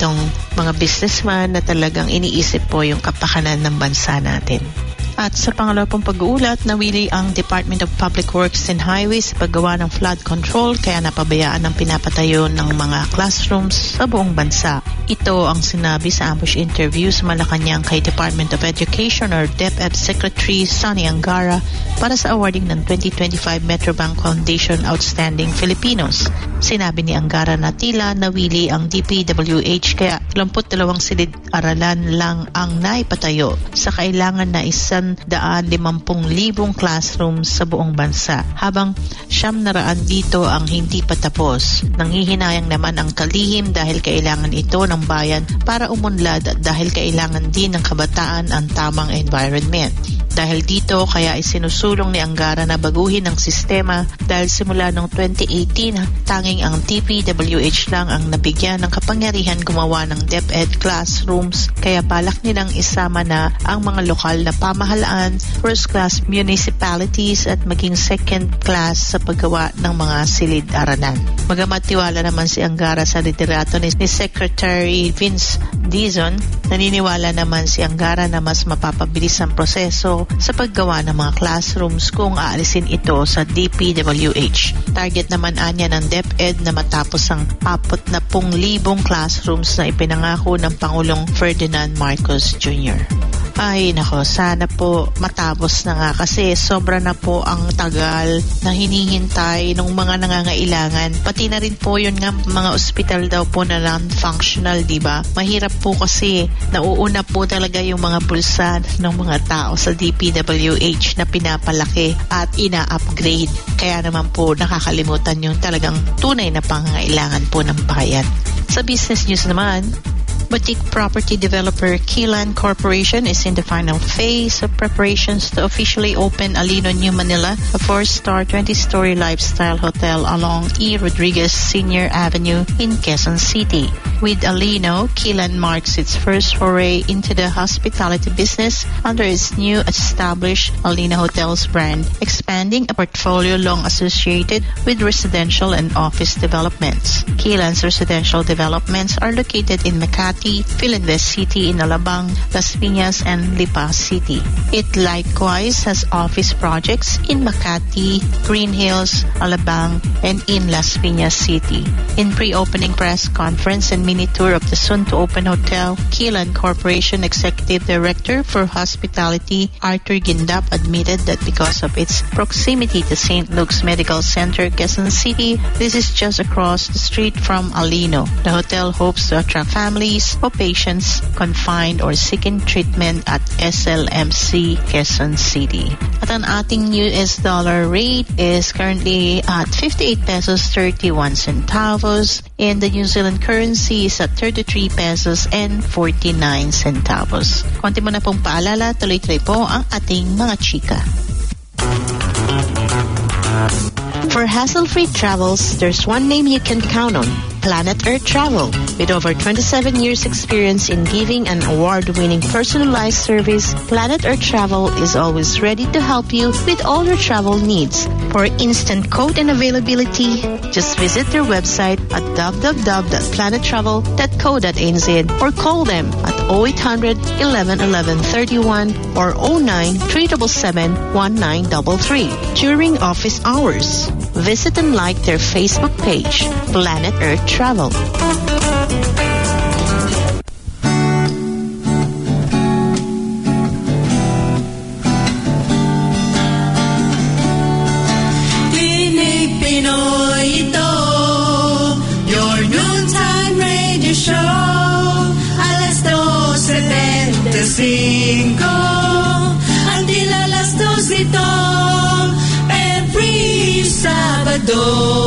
itong mga businessman na talagang iniisip po yung kapakanan ng bansa natin. At sa pangalawa pong pag-uulat, nawili ang Department of Public Works and Highways sa paggawa ng flood control kaya napabayaan ng pinapatayo ng mga classrooms sa buong bansa. Ito ang sinabi sa ambush interview sa Malacanang kay Department of Education or DepEd Secretary Sonny Angara para sa awarding ng 2025 Metrobank Foundation Outstanding Filipinos. Sinabi ni Angara na tila nawili ang DPWH kaya 22 silid-aralan lang ang naipatayo sa kailangan na 150,000 classrooms sa buong bansa, habang 900 dito ang hindi pa tapos. Nanghihinayang naman ang kalihim dahil kailangan ito ng bayan para umunlad at dahil kailangan din ng kabataan ang tamang environment. Dahil dito, kaya isinusulong ni Angara na baguhin ang sistema dahil simula noong 2018, tanging ang DPWH lang ang nabigyan ng kapangyarihan gumawa ng DepEd classrooms kaya balak nilang isama na ang mga lokal na pamahalaan, first-class municipalities at maging second-class sa paggawa ng mga silid-aralan. Magamat tiwala naman si Angara sa liderato ni Secretary Vince Dizon, naniniwala naman si Angara na mas mapapabilis ang proseso sa paggawa ng mga classrooms kung aalisin ito sa DPWH. Target naman anya ng DepEd na matapos ang 40,000 classrooms na ipinangako ng Pangulong Ferdinand Marcos Jr. Ay nako, sana po matapos na nga kasi sobra na po ang tagal na hinihintay ng mga nangangailangan. Pati na rin po yun nga mga ospital daw po na non-functional, diba? Mahirap po kasi nauuna po talaga yung mga bulsa ng mga tao sa DPWH na pinapalaki at ina-upgrade. Kaya naman po nakakalimutan yung talagang tunay na pangangailangan po ng bayan. Sa business news naman, boutique property developer Keelan Corporation is in the final phase of preparations to officially open Alino New Manila, a 4-star 20-story lifestyle hotel along E. Rodriguez Senior Avenue in Quezon City. With Alino, Keelan marks its first foray into the hospitality business under its new established Alino Hotels brand, expanding a portfolio long associated with residential and office developments. Keelan's residential developments are located in Makati, Philinvest City in Alabang, Las Piñas, and Lipa City. It likewise has office projects in Makati, Green Hills, Alabang, and in Las Piñas City. In pre-opening press conference and mini tour of the soon-to-open hotel, Keelan Corporation Executive Director for Hospitality Arthur Gindap admitted that because of its proximity to St. Luke's Medical Center, Quezon City, this is just across the street from Alino. The hotel hopes to attract families of patients confined or seeking treatment at SLMC Quezon City. At ang ating US dollar rate is currently at 58 pesos 31 centavos, and the New Zealand currency is at 33 pesos and 49 centavos. Konti mo na pong paalala, tuloy-tuloy po ang ating mga chika. For hassle-free travels, there's one name you can count on: Planet Earth Travel. With over 27 years experience in giving an award-winning personalized service, Planet Earth Travel is always ready to help you with all your travel needs. For instant quote and availability, just visit their website at www.planettravel.co.nz or call them at 0800 11 11 31 or 09 377 1933 during office hours. Visit and like their Facebook page, Planet Earth Travel. Tinig Pinoy ito, your noontime radio show. Alas 12:25, until alas 2 ito, every Sabado.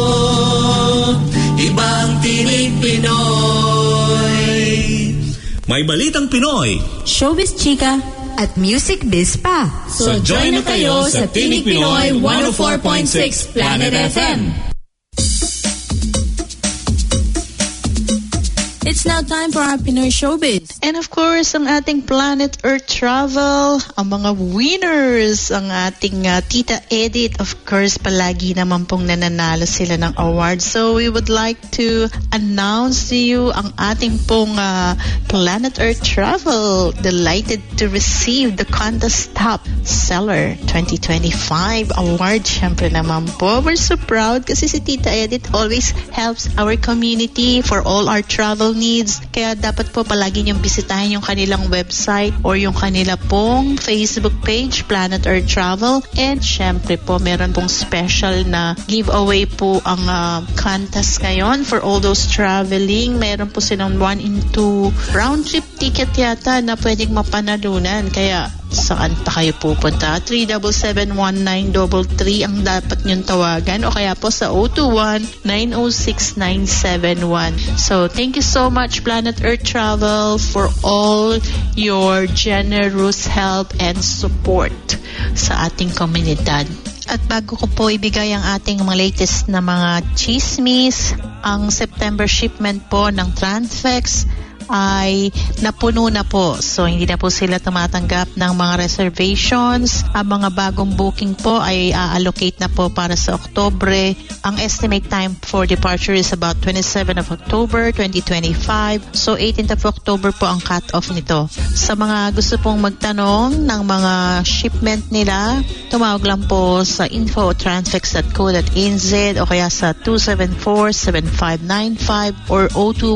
Ibang Tinig Pinoy. May balitang Pinoy, showbiz chika, at music biz pa. So join na kayo sa Tinig Pinoy 104.6 Planet FM. It's now time for our Pinoy Showbiz. And of course, ang ating Planet Earth Travel, ang mga winners, ang ating Tita Edith, of course, palagi naman pong nananalo sila ng award. So we would like to announce to you ang ating pong Planet Earth Travel. Delighted to receive the Contest Top Seller 2025 award. Siyempre naman po, we're so proud kasi si Tita Edith always helps our community for all our travel needs. Kaya dapat po palagi niyong bisitahin yung kanilang website or yung kanila pong Facebook page, Planet Earth Travel. And syempre po, meron pong special na giveaway po ang contest ngayon for all those traveling. Meron po silang 1-in-2 round trip ticket yata na pwedeng mapanalunan. Kaya saan pa kayo pupunta? 377-1933 ang dapat nyong tawagan o kaya po sa 021-906-971. So, thank you so much Planet Earth Travel for all your generous help and support sa ating komunidad. At bago ko po ibigay ang ating mga latest na mga chismis, ang September shipment po ng Transfex ay napuno na po. So, hindi na po sila tumatanggap ng mga reservations. Ang mga bagong booking po ay allocate na po para sa Oktobre. Ang estimate time for departure is about 27 of October 2025. So, 18th of October po ang cut-off nito. Sa mga gusto pong magtanong ng mga shipment nila, tumawag lang po sa info@transfex.co.nz o kaya sa 274-7595 or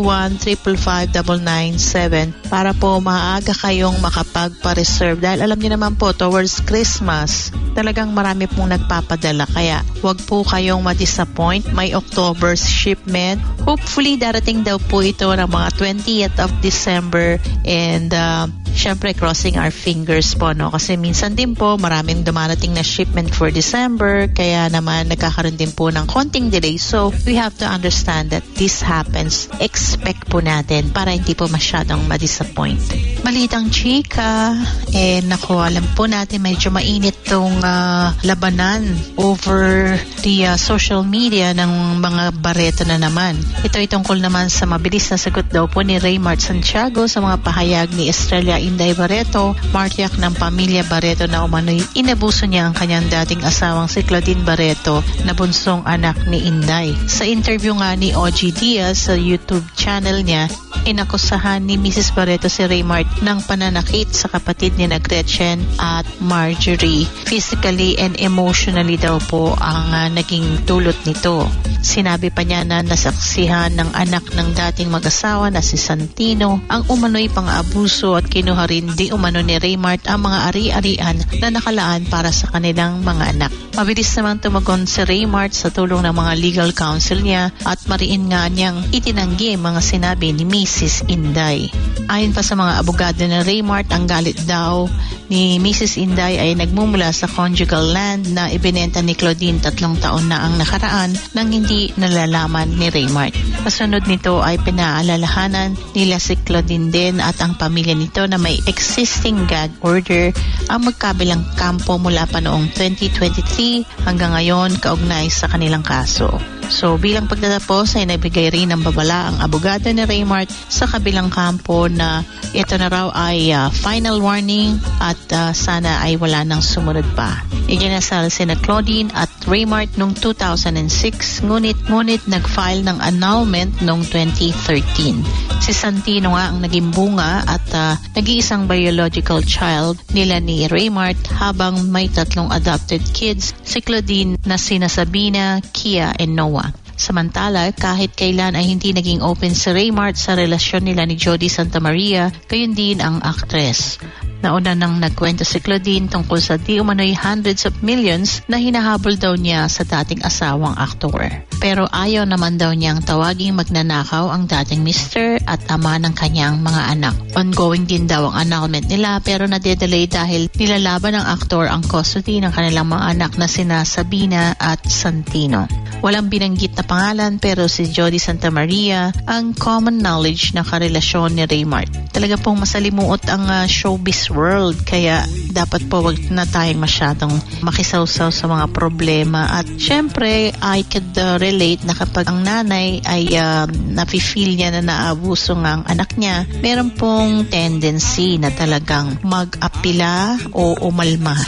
021-555-997 para po maaga kayong makapagpa-reserve. Dahil alam niyo naman po, towards Christmas, talagang marami pong nagpapadala. Kaya wag po kayong ma-disappoint. May October shipment. Hopefully, darating daw po ito ng mga 20th of December and syempre, crossing our fingers po, no? Kasi minsan din po, maraming dumarating na shipment for December, kaya naman nagkakaroon din po ng konting delay. So, we have to understand that this happens. Expect po natin para hindi po masyadong ma-disappoint. Balitang chika, naku, alam po natin medyo mainit tong labanan over the social media ng mga Barreto na naman. Ito ay tungkol naman sa mabilis na sagot daw po ni Raymart Santiago sa mga pahayag ni Estrella Inday Barreto, martiyak ng pamilya Barreto na umano'y inabuso niya ang kanyang dating asawang si Claudine Barreto na bunsong anak ni Inday. Sa interview nga ni OG Diaz sa YouTube channel niya, inakusahan ni Mrs. Barreto si Raymart ng pananakit sa kapatid ni na Gretchen at Marjorie. Physically and emotionally daw po ang naging dulot nito. Sinabi pa niya na nasaksihan ng anak ng dating mag-asawa na si Santino ang umano'y pang-abuso at kinuha rin di umano ni Raymart ang mga ari-arian na nakalaan para sa kanilang mga anak. Mabilis namang tumagon si Raymart sa tulong ng mga legal counsel niya at mariin nga niyang itinanggi mga sinabi ni Mrs. Inday. Ayon pa sa mga abogado ng Raymart, ang galit daw ni Mrs. Inday ay nagmumula sa conjugal land na ibinenta ni Claudine 3 taon na ang nakaraan nang hindi nalalaman ni Raymart. Kasunod nito ay pinaalalahanan nila si Claudine din at ang pamilya nito na may existing gag order ang magkabilang kampo mula pa noong 2023 hanggang ngayon kaugnay sa kanilang kaso. So bilang pagtatapos ay nagbigay rin ng babala ang abogado ni Raymart sa kabilang kampo na ito na raw ay final warning at sana ay wala nang sumunod pa. Iginasal sina Claudine at Raymart noong 2006 ngunit nag-file ng annulment noong 2013. Si Santino nga ang naging bunga at nag-iisang biological child nila ni Raymart habang may 3 adopted kids, si Claudine na sina Sabina, Kia, and Noah. Samantala, kahit kailan ay hindi naging open si Raymart sa relasyon nila ni Jody Santa Maria, gayon din ang actress. Nauna nang nagkwento si Claudine tungkol sa di umano'y hundreds of millions na hinahabol daw niya sa dating asawang aktor. Pero ayaw naman daw niyang tawaging magnanakaw ang dating mister at ama ng kanyang mga anak. Ongoing din daw ang annulment nila pero nadedelay dahil nilalaban ng aktor ang custody ng kanilang mga anak na sina Sabina at Santino. Walang binanggit na pangalan pero si Jody Santa Maria ang common knowledge na karelasyon ni Raymart. Talaga pong masalimuot ang showbiz world kaya dapat po wag na tayong masyadong makisawsaw sa mga problema. At syempre, I could relate na kapag ang nanay ay nafe-feel niya na naabuso ng anak niya, meron pong tendency na talagang mag-apila o umalma.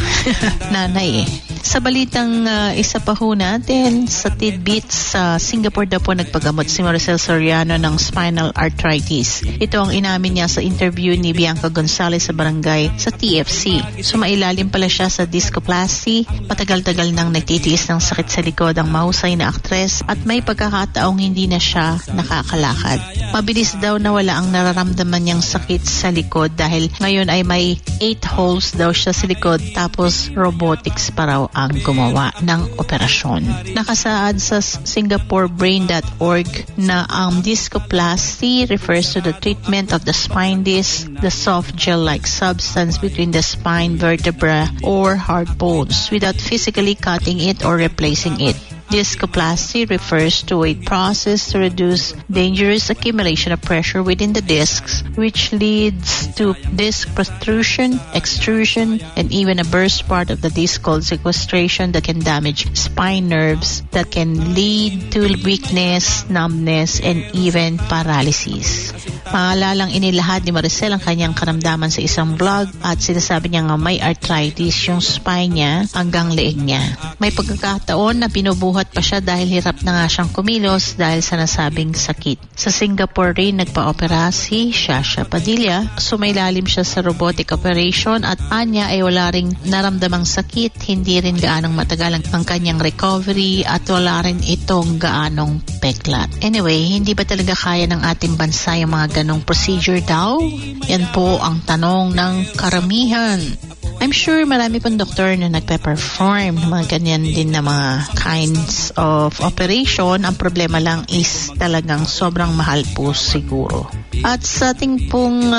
Nanay Sa balitang isa pa ho natin, sa tidbits, sa Singapore daw po nagpagamot si Maricel Soriano ng spinal arthritis. Ito ang inamin niya sa interview ni Bianca Gonzalez sa barangay sa TFC. Sumailalim pala siya sa discoplasty, matagal-tagal nang nagtitiis ng sakit sa likod ang mahusay na aktres at may pagkakataong hindi na siya nakakalakad. Mabilis daw nawala ang nararamdaman niyang sakit sa likod dahil ngayon ay may 8 holes daw siya sa likod tapos robotics pa raw ang gumawa ng operasyon. Nakasaad sa singaporebrain.org na ang discoplasty refers to the treatment of the spine disc, the soft gel-like substance between the spine vertebra or hard bones, without physically cutting it or replacing it. Discoplasty refers to a process to reduce dangerous accumulation of pressure within the discs, which leads to disc protrusion, extrusion, and even a burst part of the disc called sequestration that can damage spine nerves that can lead to weakness, numbness, and even paralysis. Maalalang inilahad ni Maricel ang kanyang karamdaman sa isang vlog at sinasabi niya nga may arthritis yung spine niya hanggang leeg niya. May pagkakataon na binubuhat pa siya dahil hirap na nga siyang kumilos dahil sa nasabing sakit. Sa Singapore rin nagpa-opera si Shasha Padilla. Sumailalim siya sa robotic operation at anya ay wala ring naramdamang sakit, hindi rin gaanong matagal ang kanyang recovery at wala rin itong gaanong peklat. Anyway, hindi ba talaga kaya ng ating bansa yung mga ganong procedure daw? Yan po ang tanong ng karamihan. I'm sure marami pang doktor na nagpe-perform ng mga ganyan din na mga kinds of operation. Ang problema lang is talagang sobrang mahal po siguro. At sa ating pong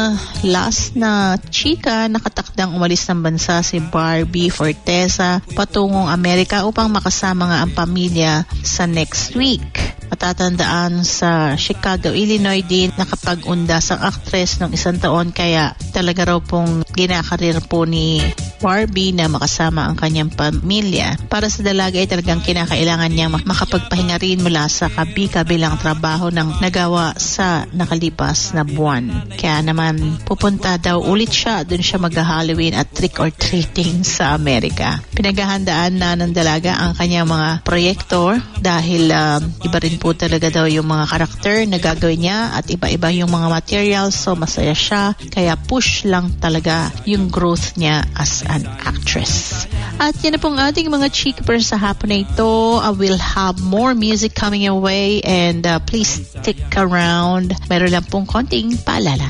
last na chika, nakatakdang umalis ng bansa si Barbie Forteza patungong Amerika upang makasama nga ang pamilya sa next week. Matatandaan sa Chicago, Illinois din nakapag-undas ang aktres ng 1 taon kaya talaga raw pong ginakarir po ni Barbie na makasama ang kanyang pamilya. Para sa dalaga ay talagang kinakailangan niyang makapagpahinga rin mula sa kabi-kabilang trabaho ng nagawa sa nakalipas na buwan. Kaya naman pupunta daw ulit siya, dun siya mag-Halloween at trick-or-treating sa Amerika. Pinaghahandaan na ng dalaga ang kanyang mga proyekto dahil iba rin po talaga daw yung mga karakter na gagawin niya at iba-iba yung mga materials, so masaya siya. Kaya push lang talaga yung growth niya as an actress. At yan na pong ating mga cheekers sa hapon na ito. I will have more music coming your way and please stick around. Meron lang pong konting paalala.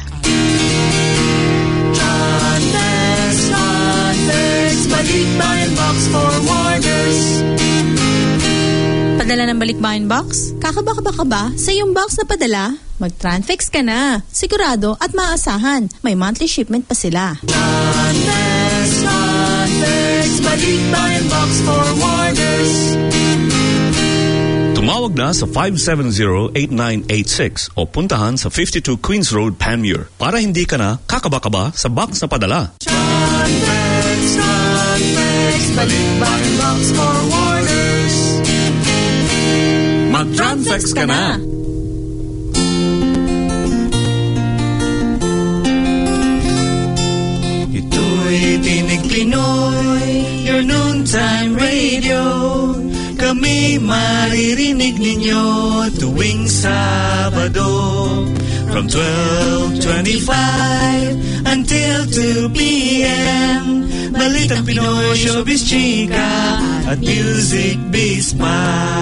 Balikbayan Box Forwarders. Padala ng Balikbayan Box? Kakaba ka ba sa iyong box na padala? Mag-Transfix ka na. Sigurado at maasahan. May monthly shipment pa sila. Transfix, Balikbayan Box Forwarders. Tumawag na sa 570-8986 o puntahan sa 52 Queens Road, Panmure para hindi ka na kakaba-kaba sa box na padala. Transfix, Balikbayan Box Forwarders. Mag-Transfix ka na! Ito'y Tinig Pinoy, your noontime radio. Kami maririnig ninyo tuwing Sabado from 12:25 until 2 p.m. Balitang Pinoy, Showbiz Chika at Music Biz pa.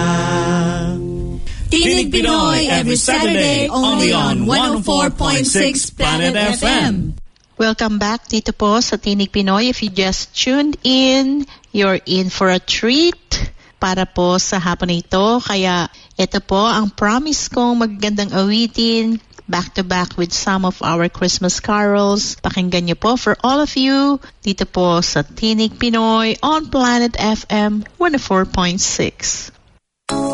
Tinig Pinoy every Saturday only on 104.6 Planet FM. Welcome back dito po sa Tinig Pinoy. If you just tuned in, you're in for a treat para po sa hapon na ito. Kaya ito po ang promise kong magagandang awitin back-to-back with some of our Christmas carols. Pakinggan niyo po for all of you dito po sa Tinig Pinoy on Planet FM 104.6.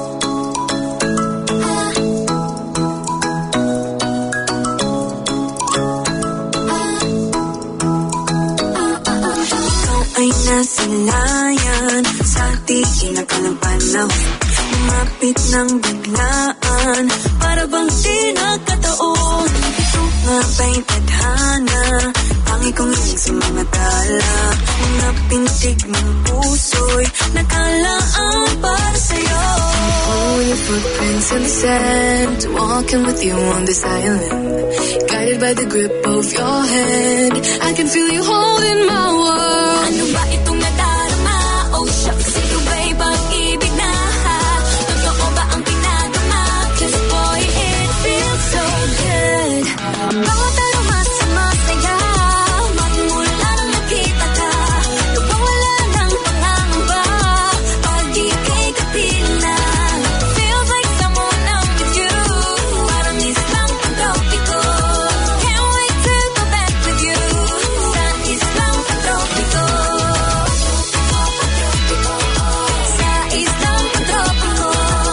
sinasilayan sa tigil na panahon. Lumapit ng biglaan, para bang di nagkataon. Ito nga ba'y tadhana, tangi kong rin sa mga tala. Mga pintig ng puso'y nakalaan para sa'yo. Follow your footprints in the sand, walking with you on this island. Guided by the grip of your hand, I can feel you holding my world. Ano ba itong nadarama? Oh shucks, ito ba'y pag-ibig na? Totoo ba ang pinagama? 'Cause boy, it feels so good. Bawat araw mas masaya, magmula nang nakita ka. Nawawala ng pangangamba, pag ika'y kapiling na. Feels like someone I'm with you, parang islang pantropiko. Can't wait to go back with you, sa islang pantropiko. Sa islang pantropiko.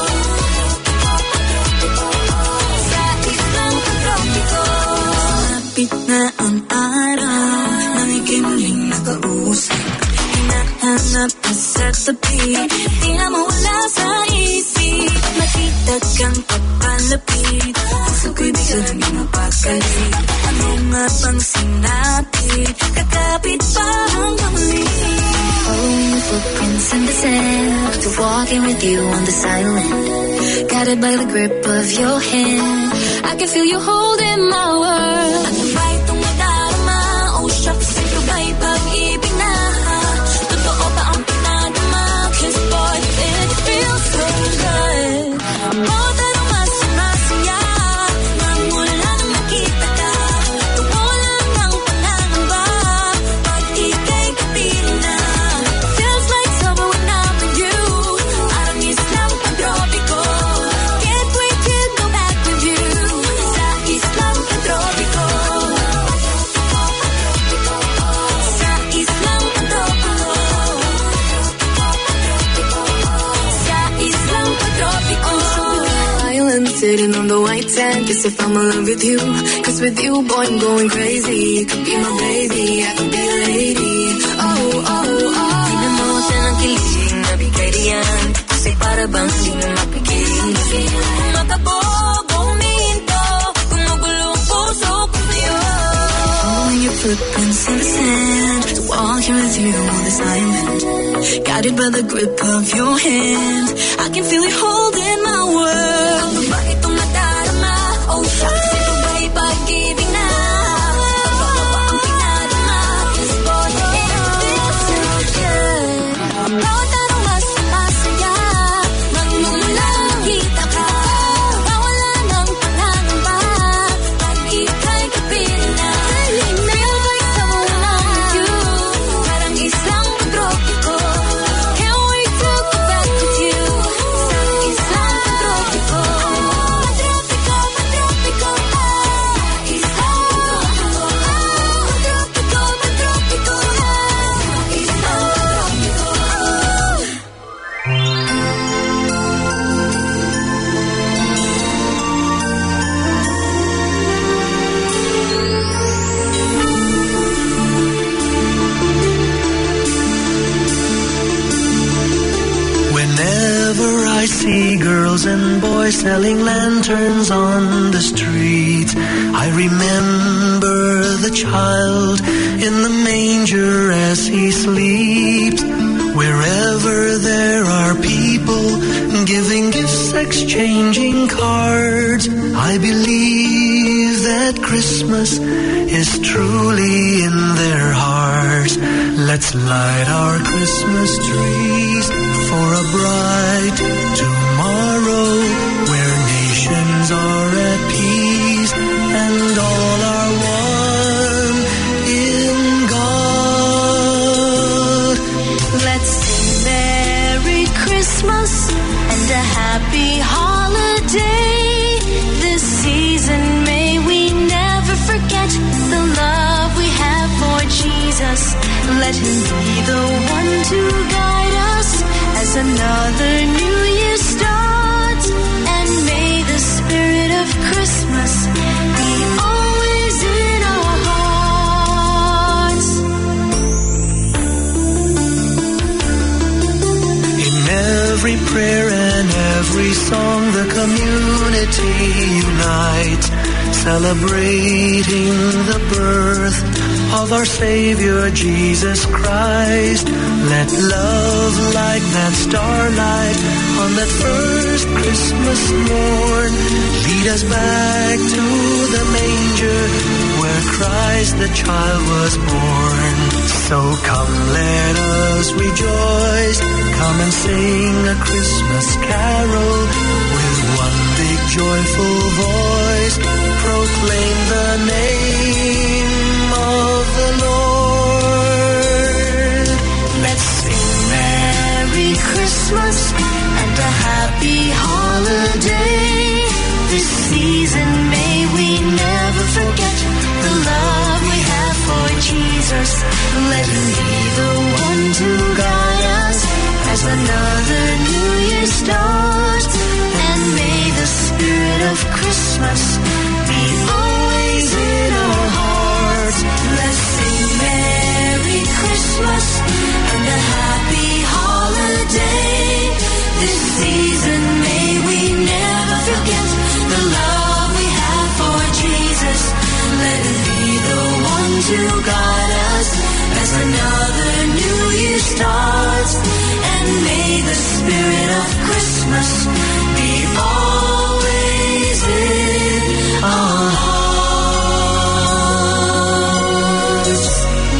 Sa islang pantropiko. Malapit na ang araw, nang ikimling nakausap. Hinahanap ka sa tabi, di na mawala sa isip. Makita kang papalapit, puso ko'y biglang mapakalit. Ano nga bang sinapit, kakapit pa hanggang muli. Following your footprints in the sand, to walking with you on this island. Guided by the grip of your hand, I can feel you holding my world. Ano ba itong nadarama? Oh shucks, ito ba'y pag-ibig na? Totoo ba ang pinagama? 'Cause boy, it feels so good. Bawat araw mas masaya, magmula nang nakita ka. Nawawala ng pangangamba, pag ika'y kapiling na. Feels like summer when I'm with you, parang islang pantropiko. Can't wait to go back with you, sa islang pantropiko. Sa islang pantropiko. Sa islang pantropiko. Island sitting on the white sand, guess if I'm in love with you. 'Cause with you, boy, I'm going crazy. You could be my baby, I could be a lady. Oh, oh, oh. Tingnan mo siya ng kilig, nabigay diyan. Kasi para bang di na mapigil. Makabog, huminto, gumugulo ang puso ko sa'yo. Following your footprints in the sand, to walking with you on this island. Guided by the grip of your hand, I can feel you holding my world. Ano ba itong nadarama? Oh shucks, ito ba'y pag-ibig na? Totoo ba ang pinagama? 'Cause boy, it feels so good. Bawat araw mas masaya, magmumula nang nakita ka. Nawawala ng pangangamba, pag ika'y kapiling na. Feels like someone I'm with you, parang islang pantropiko. Can't wait to go back with you, sa islang pantropiko. Pantropiko, pantropiko, sa islang pantropiko. Pantropiko, pantropiko, sa islang pantropiko. Whenever I see girls and boys selling lanterns on the street, I remember the child in the manger as he sleeps. Wherever there are people giving gifts, exchanging cards, I believe that Christmas is truly in their hearts. Let's light our Christmas trees for a bright tomorrow, where nations are at peace and all are one in God. Let's sing Merry Christmas and a Happy Holiday. This season may we never forget the love we have for Jesus. Let him be the one to guide us as another new year starts. And may the spirit of Christmas be always in our hearts. every prayer and every song, the community unite, celebrating the birth of our Savior Jesus Christ. Let love like that starlight on that first Christmas morn lead us back to the manger where Christ the child was born. So come, let us rejoice, come and sing a Christmas carol with one big joyful voice, proclaim the name of the Lord. Let's sing Merry Christmas and a happy holiday. This season may we never forget the love we have for Jesus. Let him be the one to guide us as another new year starts. And may the spirit of Christmas be always in our hearts. Let's sing Merry Christmas and a happy holiday. This season may we never forget the love we have for Jesus. Let him be the one to guide us as another new year starts. And may the spirit of Christmas be always in our hearts.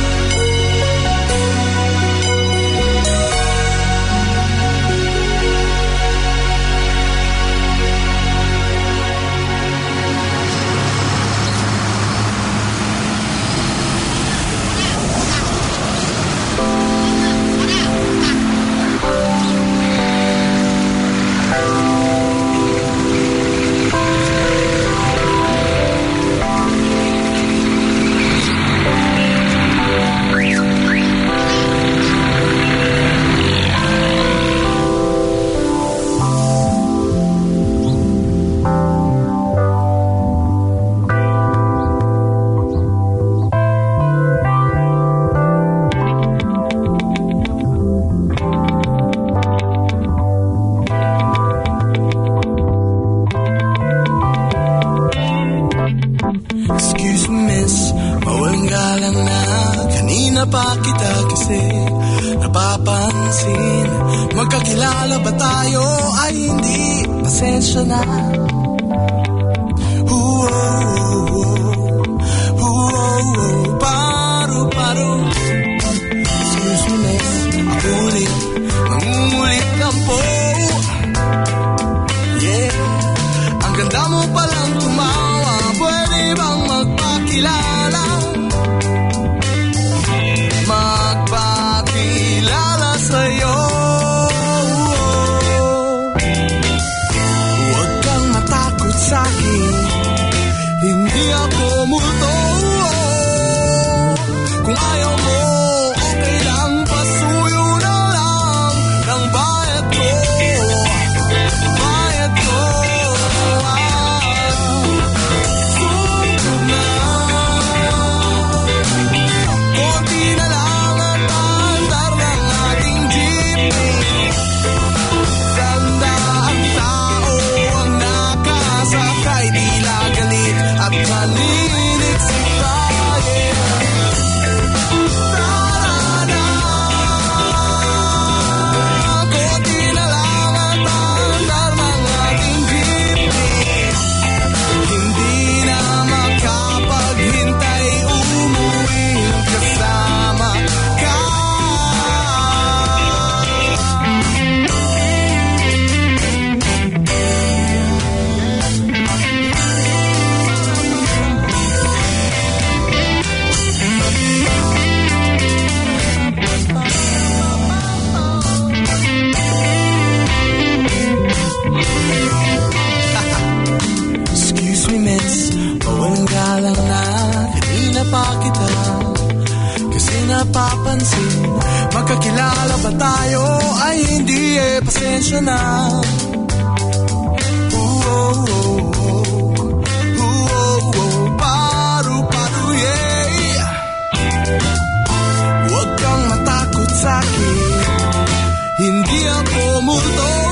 Magkakilala ba tayo ay hindi? Pasensya na. Paru-paru. Excuse me, miss. Ako ulit, mangungulit lang po. Yeah, ang ganda mo palang tumawa. Pwede bang magpakilala? Magpakilala sa'yo. Sa'kin, hindi ako multo. Kung ayaw mo, okay lang, pasuyo na lang ng bayad ko. Bayad ko. Sugod na. Konti na lang at paandar ng ating jeepney. Ganda ang tao ang nakasakay, di lang galit at malilit si Brian. Ta-da-da. Konti na lang at paandar ng ating jeepney. Hindi na makapaghintay, umuwi kasama ka. Excuse me, miss, walang galang na. Kanina pa kita kasi napapansin. Magkakilala ba tayo ay hindi? Pasensya na. Paru-paru, yeah. Huwag kang matakot sa'kin, hindi ako multo.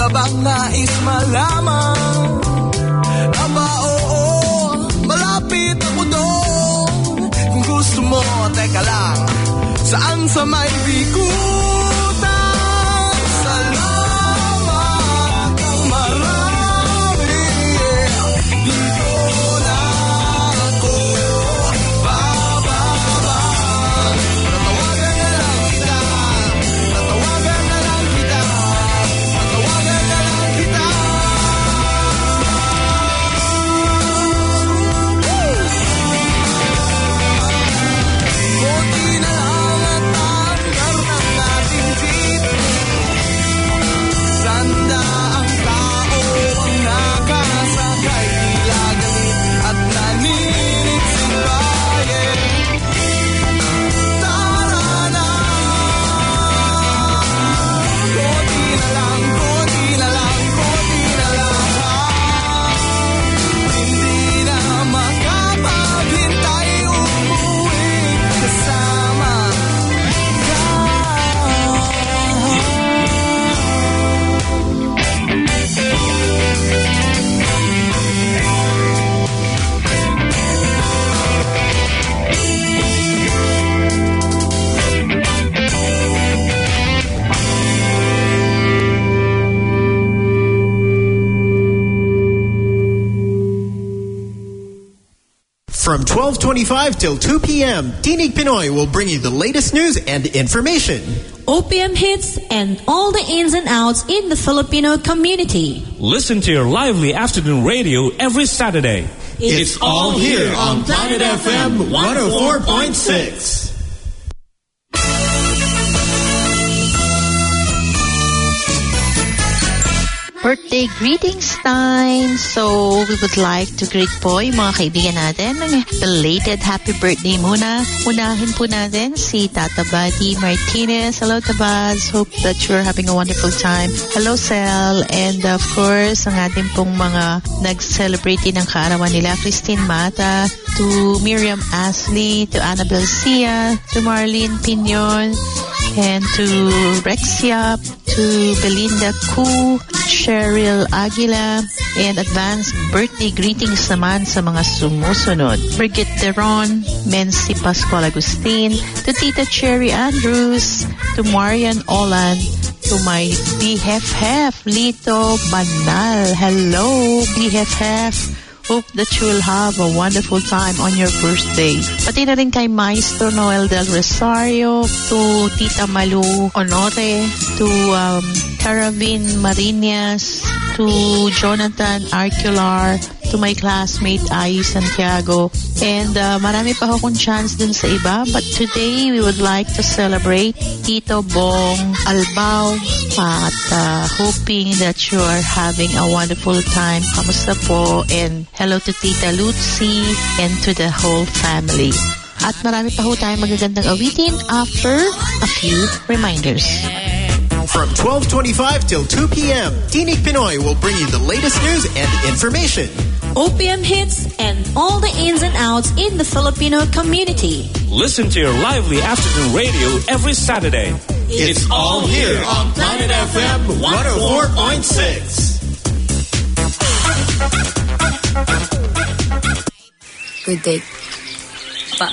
ka bang nais malaman? Aba oo, malapit ako doon. Kung gusto mo, teka lang, saan sa may bikutan? Salamat ang marami, dito na ako bababa. Tatawagan na lang kita, tatawagan na lang kita, tatawagan na lang kita. Konti na lang at tanggal ng ating jeep. Sanda ang tao ang nakasakay, tila galit at naninit simbahin. Tara na, konti na lang, konti na lang, konti na lang. Hindi na makapaghintay, umuwi kasama ka. From 12:25 till 2 p.m., Tinig Pinoy will bring you the latest news and information. OPM hits and all the ins and outs in the Filipino community. Listen to your lively afternoon radio every Saturday. It's all here on Planet FM 104.6. Birthday greetings time. So, we would like to greet po yung mga kaibigan natin ng belated happy birthday muna. Unahin po natin si Tata Buddy Martinez. Hello, Tabaz. Hope that you're having a wonderful time. Hello, Sel. And of course, ang ating pong mga nag-celebrate din ng kaarawan nila. Christine Mata, to Miriam Ashley, to Annabel Sia, to Marlene Pinion, and to Rexia, to Belinda Koo, Cheryl Aguila, and advanced birthday greetings naman sa mga sumusunod. Brigitte Deron, Mency Pascual Agustin, to Tita Cherry Andrews, to Marian Olan, to my BFF, Lito Banal. Hello, BFF. Hope that you will have a wonderful time on your birthday. Pati na rin kay Maestro Noel del Rosario, to Tita Malu Honore, to Caravin Marinas, to Jonathan Arcular, to my classmate Ai Santiago, and marami pa akong chance dun sa iba, but today we would like to celebrate Tito Bong Albao, at hoping that you are having a wonderful time. Kamusta po? And hello to Tita Lucy and to the whole family. At marami pa ho tayong magagandang awitin after a few reminders. From 12:25 till 2 p.m., Tinig Pinoy will bring you the latest news and information. OPM hits and all the ins and outs in the Filipino community. Listen to your lively afternoon radio every Saturday. It's all here on Planet FM 104.6. Good day. Pa.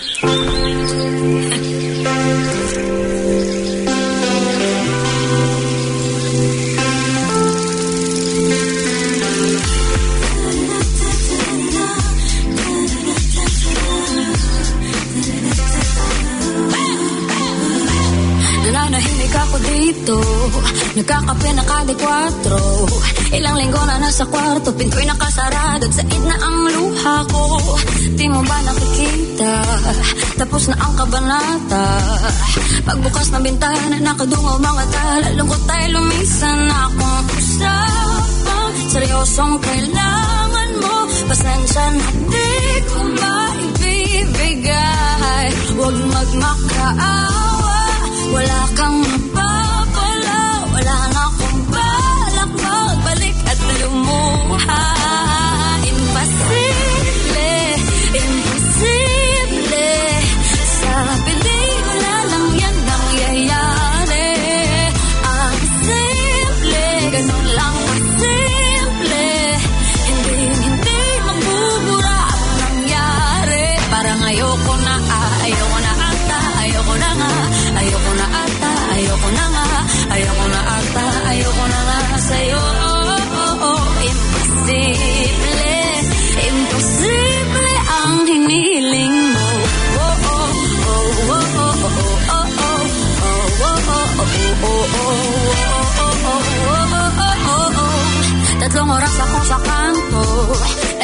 Nananahimik ako dito, nagkakape na kada 4. Ilang linggo na nasa kwarto, pinto'y nakasarado at said na ang luha ko. Di mo ba nakikita, tapos na ang kabanata. Pagbukas ng bintana, nakadungaw mga tala, lungkot tayo lumisan na akong usapang seryosong kailangan mo. Pasensya na di ko maibibigay, huwag magmakaawa. Wala kang mapapala, wala na akong balak magbalik at lumuha. Imposible, imposible, sa pelikula lang yan nangyayari. Ang simple, ganun lang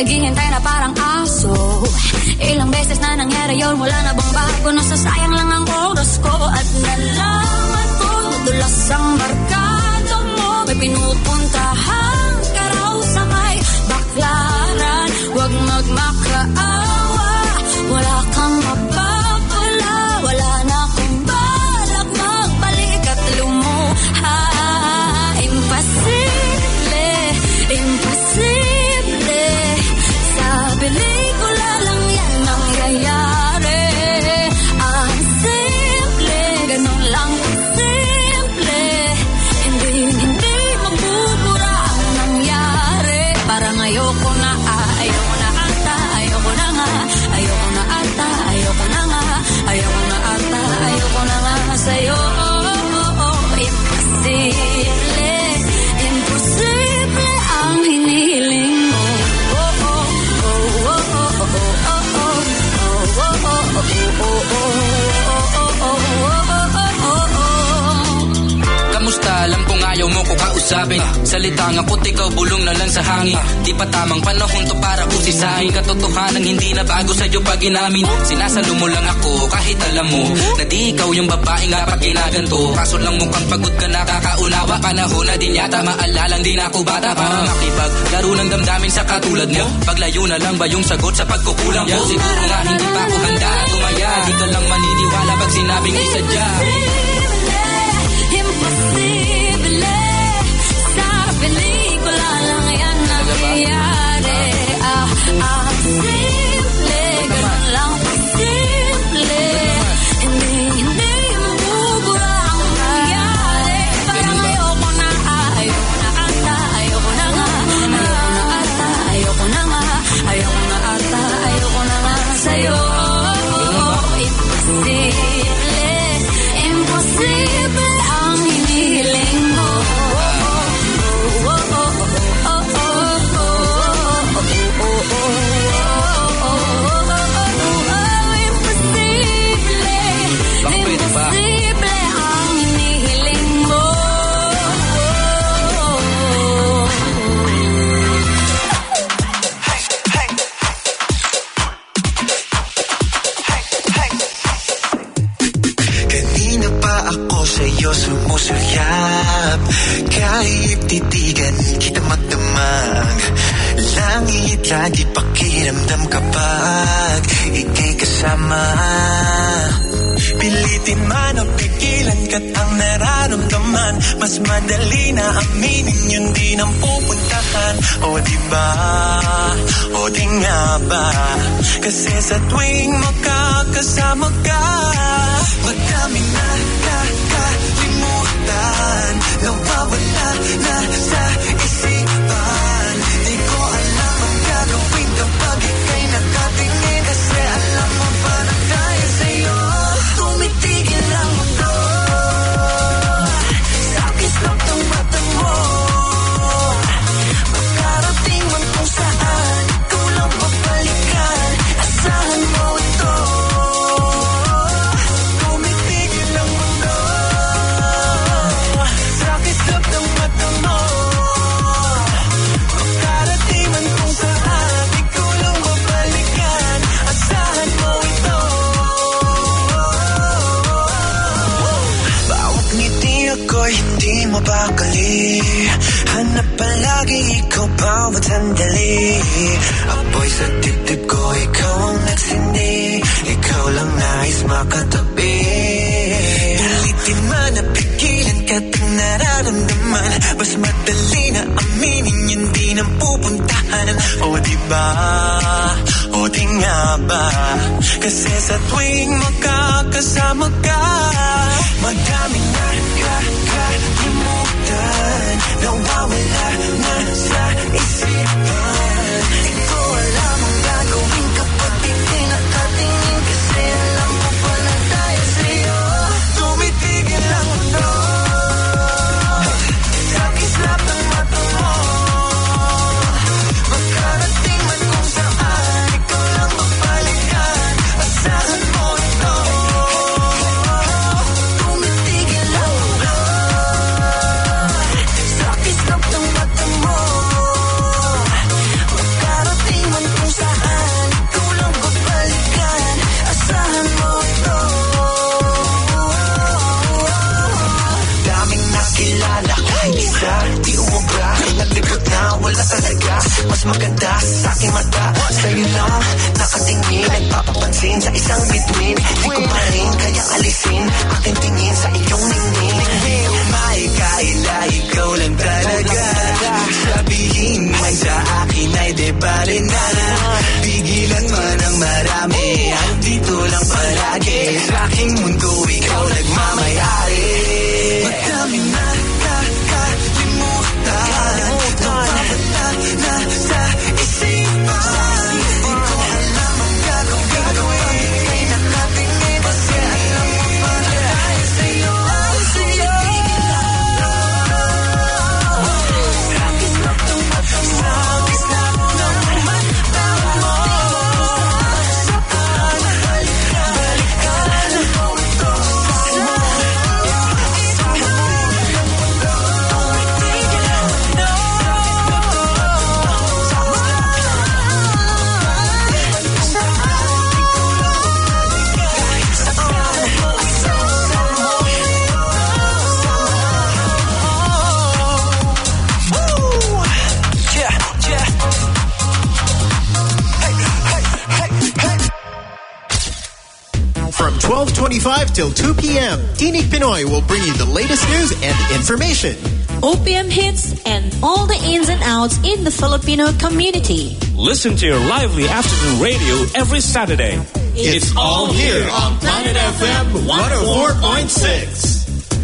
naghihintay na parang aso. Ilang beses na nangyari yun, wala na bang bago? Nasasayang lang ang oras ko. At nalaman ko, madulas ang barkada mo. May pinupuntahan ka raw sa may baklaran. Huwag magmakaawa, wala kang mapapala. Wala na akong balak magbalik at lumuha. Imposible, imposible. Sa pelikula lang yan nangyayari. Ang simple, ganun lang simple. Hindi magbubura ang nangyari. Parang ayoko na, ayoko na ata, ayoko na nga, ayoko na ata, ayoko na nga, ayoko na ata, ayoko na nga sa'yo. Imposible, imposible ang hinihiling mo. Kamusta? Alam kong ayaw mo ko kausapin. Salitang ako't ikaw bulong na lang sa hangin. Di pa tamang panahon to para usisahin. Katotohanan hindi na bago sa'yo pag inamin. Sinasalo mo lang ako kahit alam mo na di ikaw yung babaeng dapat ginaganto. Kaso lang mukhang pagod ka na kakaunawa. Panahon na din yata maalalang din ako bata para makipaglaro ng damdamin sa katulad mo. Paglayo na lang ba yung sagot sa pagkukulang mo? Siguro nga hindi pa ako handa tumaya. Di ka lang maniniwala pag sinabing isadya. Imposible, sa pelikula lang yan nangyayari. Simple, ganun lang simple. Hindi mabubura ang nangyari. Parang ayoko na, ayoko na ata, ayoko na nga, ayoko na ata, ayoko na nga, ayoko na ata, ayoko na nga sa'yo. Imposible, imposible ang hinihiling mo. Imposible ang hinihiling mo. Kanina pa ako sa'yo sumusulyap. Kahit titigan kita magdamag. Langit lagi pakiramdam kapag ika'y kasama. Pilitin man o pigilan ka't ang nararamdaman. Mas madali na aminin yun din ang pupuntahan. O diba, o di nga ba? Kasi sa tuwing makakasama ka, madami na kakalimutan. Nawawala na sa isipan. Di ko alam ang gagawin kapag ika'y nakatingin. Kasi alam mo ba na dahil sa'yo tumitigil ang mundo. Sa kislap ng mata mo, makarating man kung saan. Ikaw lang mapalikan, asahan mo ito. Tumitigil ang mundo. Sa kislap ng mata mo, makarating man kung saan. Ikaw lang mapalikan, asahan mo ito. Bawat ngiti ako'y hindi mabakali. Hanap palagi ikaw bawat sandali. Apoy sa dibdib ko, ikaw ang nagsindi. Ikaw lang nais makatabi. Pilitin man na pigilan ka't ang nararamdaman. Mas madali na aminin yun din ang pupuntahan. O diba, o di nga ba? Kasi sa tuwing makakasama ka, madami na kakalimutan. Nawawala na sa isipan. Di ko alam ang gagawin kapag ika'y nakatingin. Kasi alam mo pa na dahil sa'yo tumitigil ang mundo. Sa kislap ng mata mo, makarating man kung saan. Ikaw lang mapalikan, asahan mo ito. Tumitigil ang mundo. wala talaga mas maganda sa aking mata. Sa'yo lang nakatingin, nagpapapansin sa isang bituin. Di ko pa rin kayang alisin aking tingin sa iyong ningning. May kaila, ikaw lang talaga. Sabihin man sa akin ay di bale na. Pigilan man ang marami, andito lang palagi. Sa aking mundo ikaw nagmamayari. Madami na kakalimutan, napapata na sa isipan. Di ko alam ang gagawin, kay nakatingin kasi alam mo pa na tayo sa'yo. From 12:25 till 2 p.m., Tinig Pinoy will bring you the latest news and information. OPM hits and all the ins and outs in the Filipino community. Listen to your lively afternoon radio every Saturday. It's all here on Planet FM 104.6.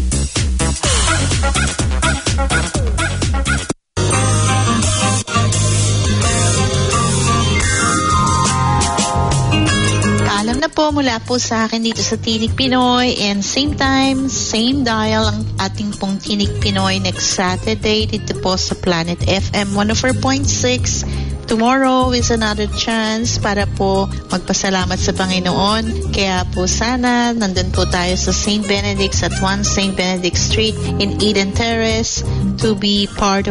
Alam na po mula po sa akin dito sa Tinig Pinoy, and same time, same dial ang ating pong Tinig Pinoy next Saturday dito po sa Planet FM 104.6. Tomorrow is another chance para po magpasalamat sa Panginoon. Kaya po sana nandun po tayo sa St. Benedict's at 1 St. Benedict Street in Eden Terrace to be part of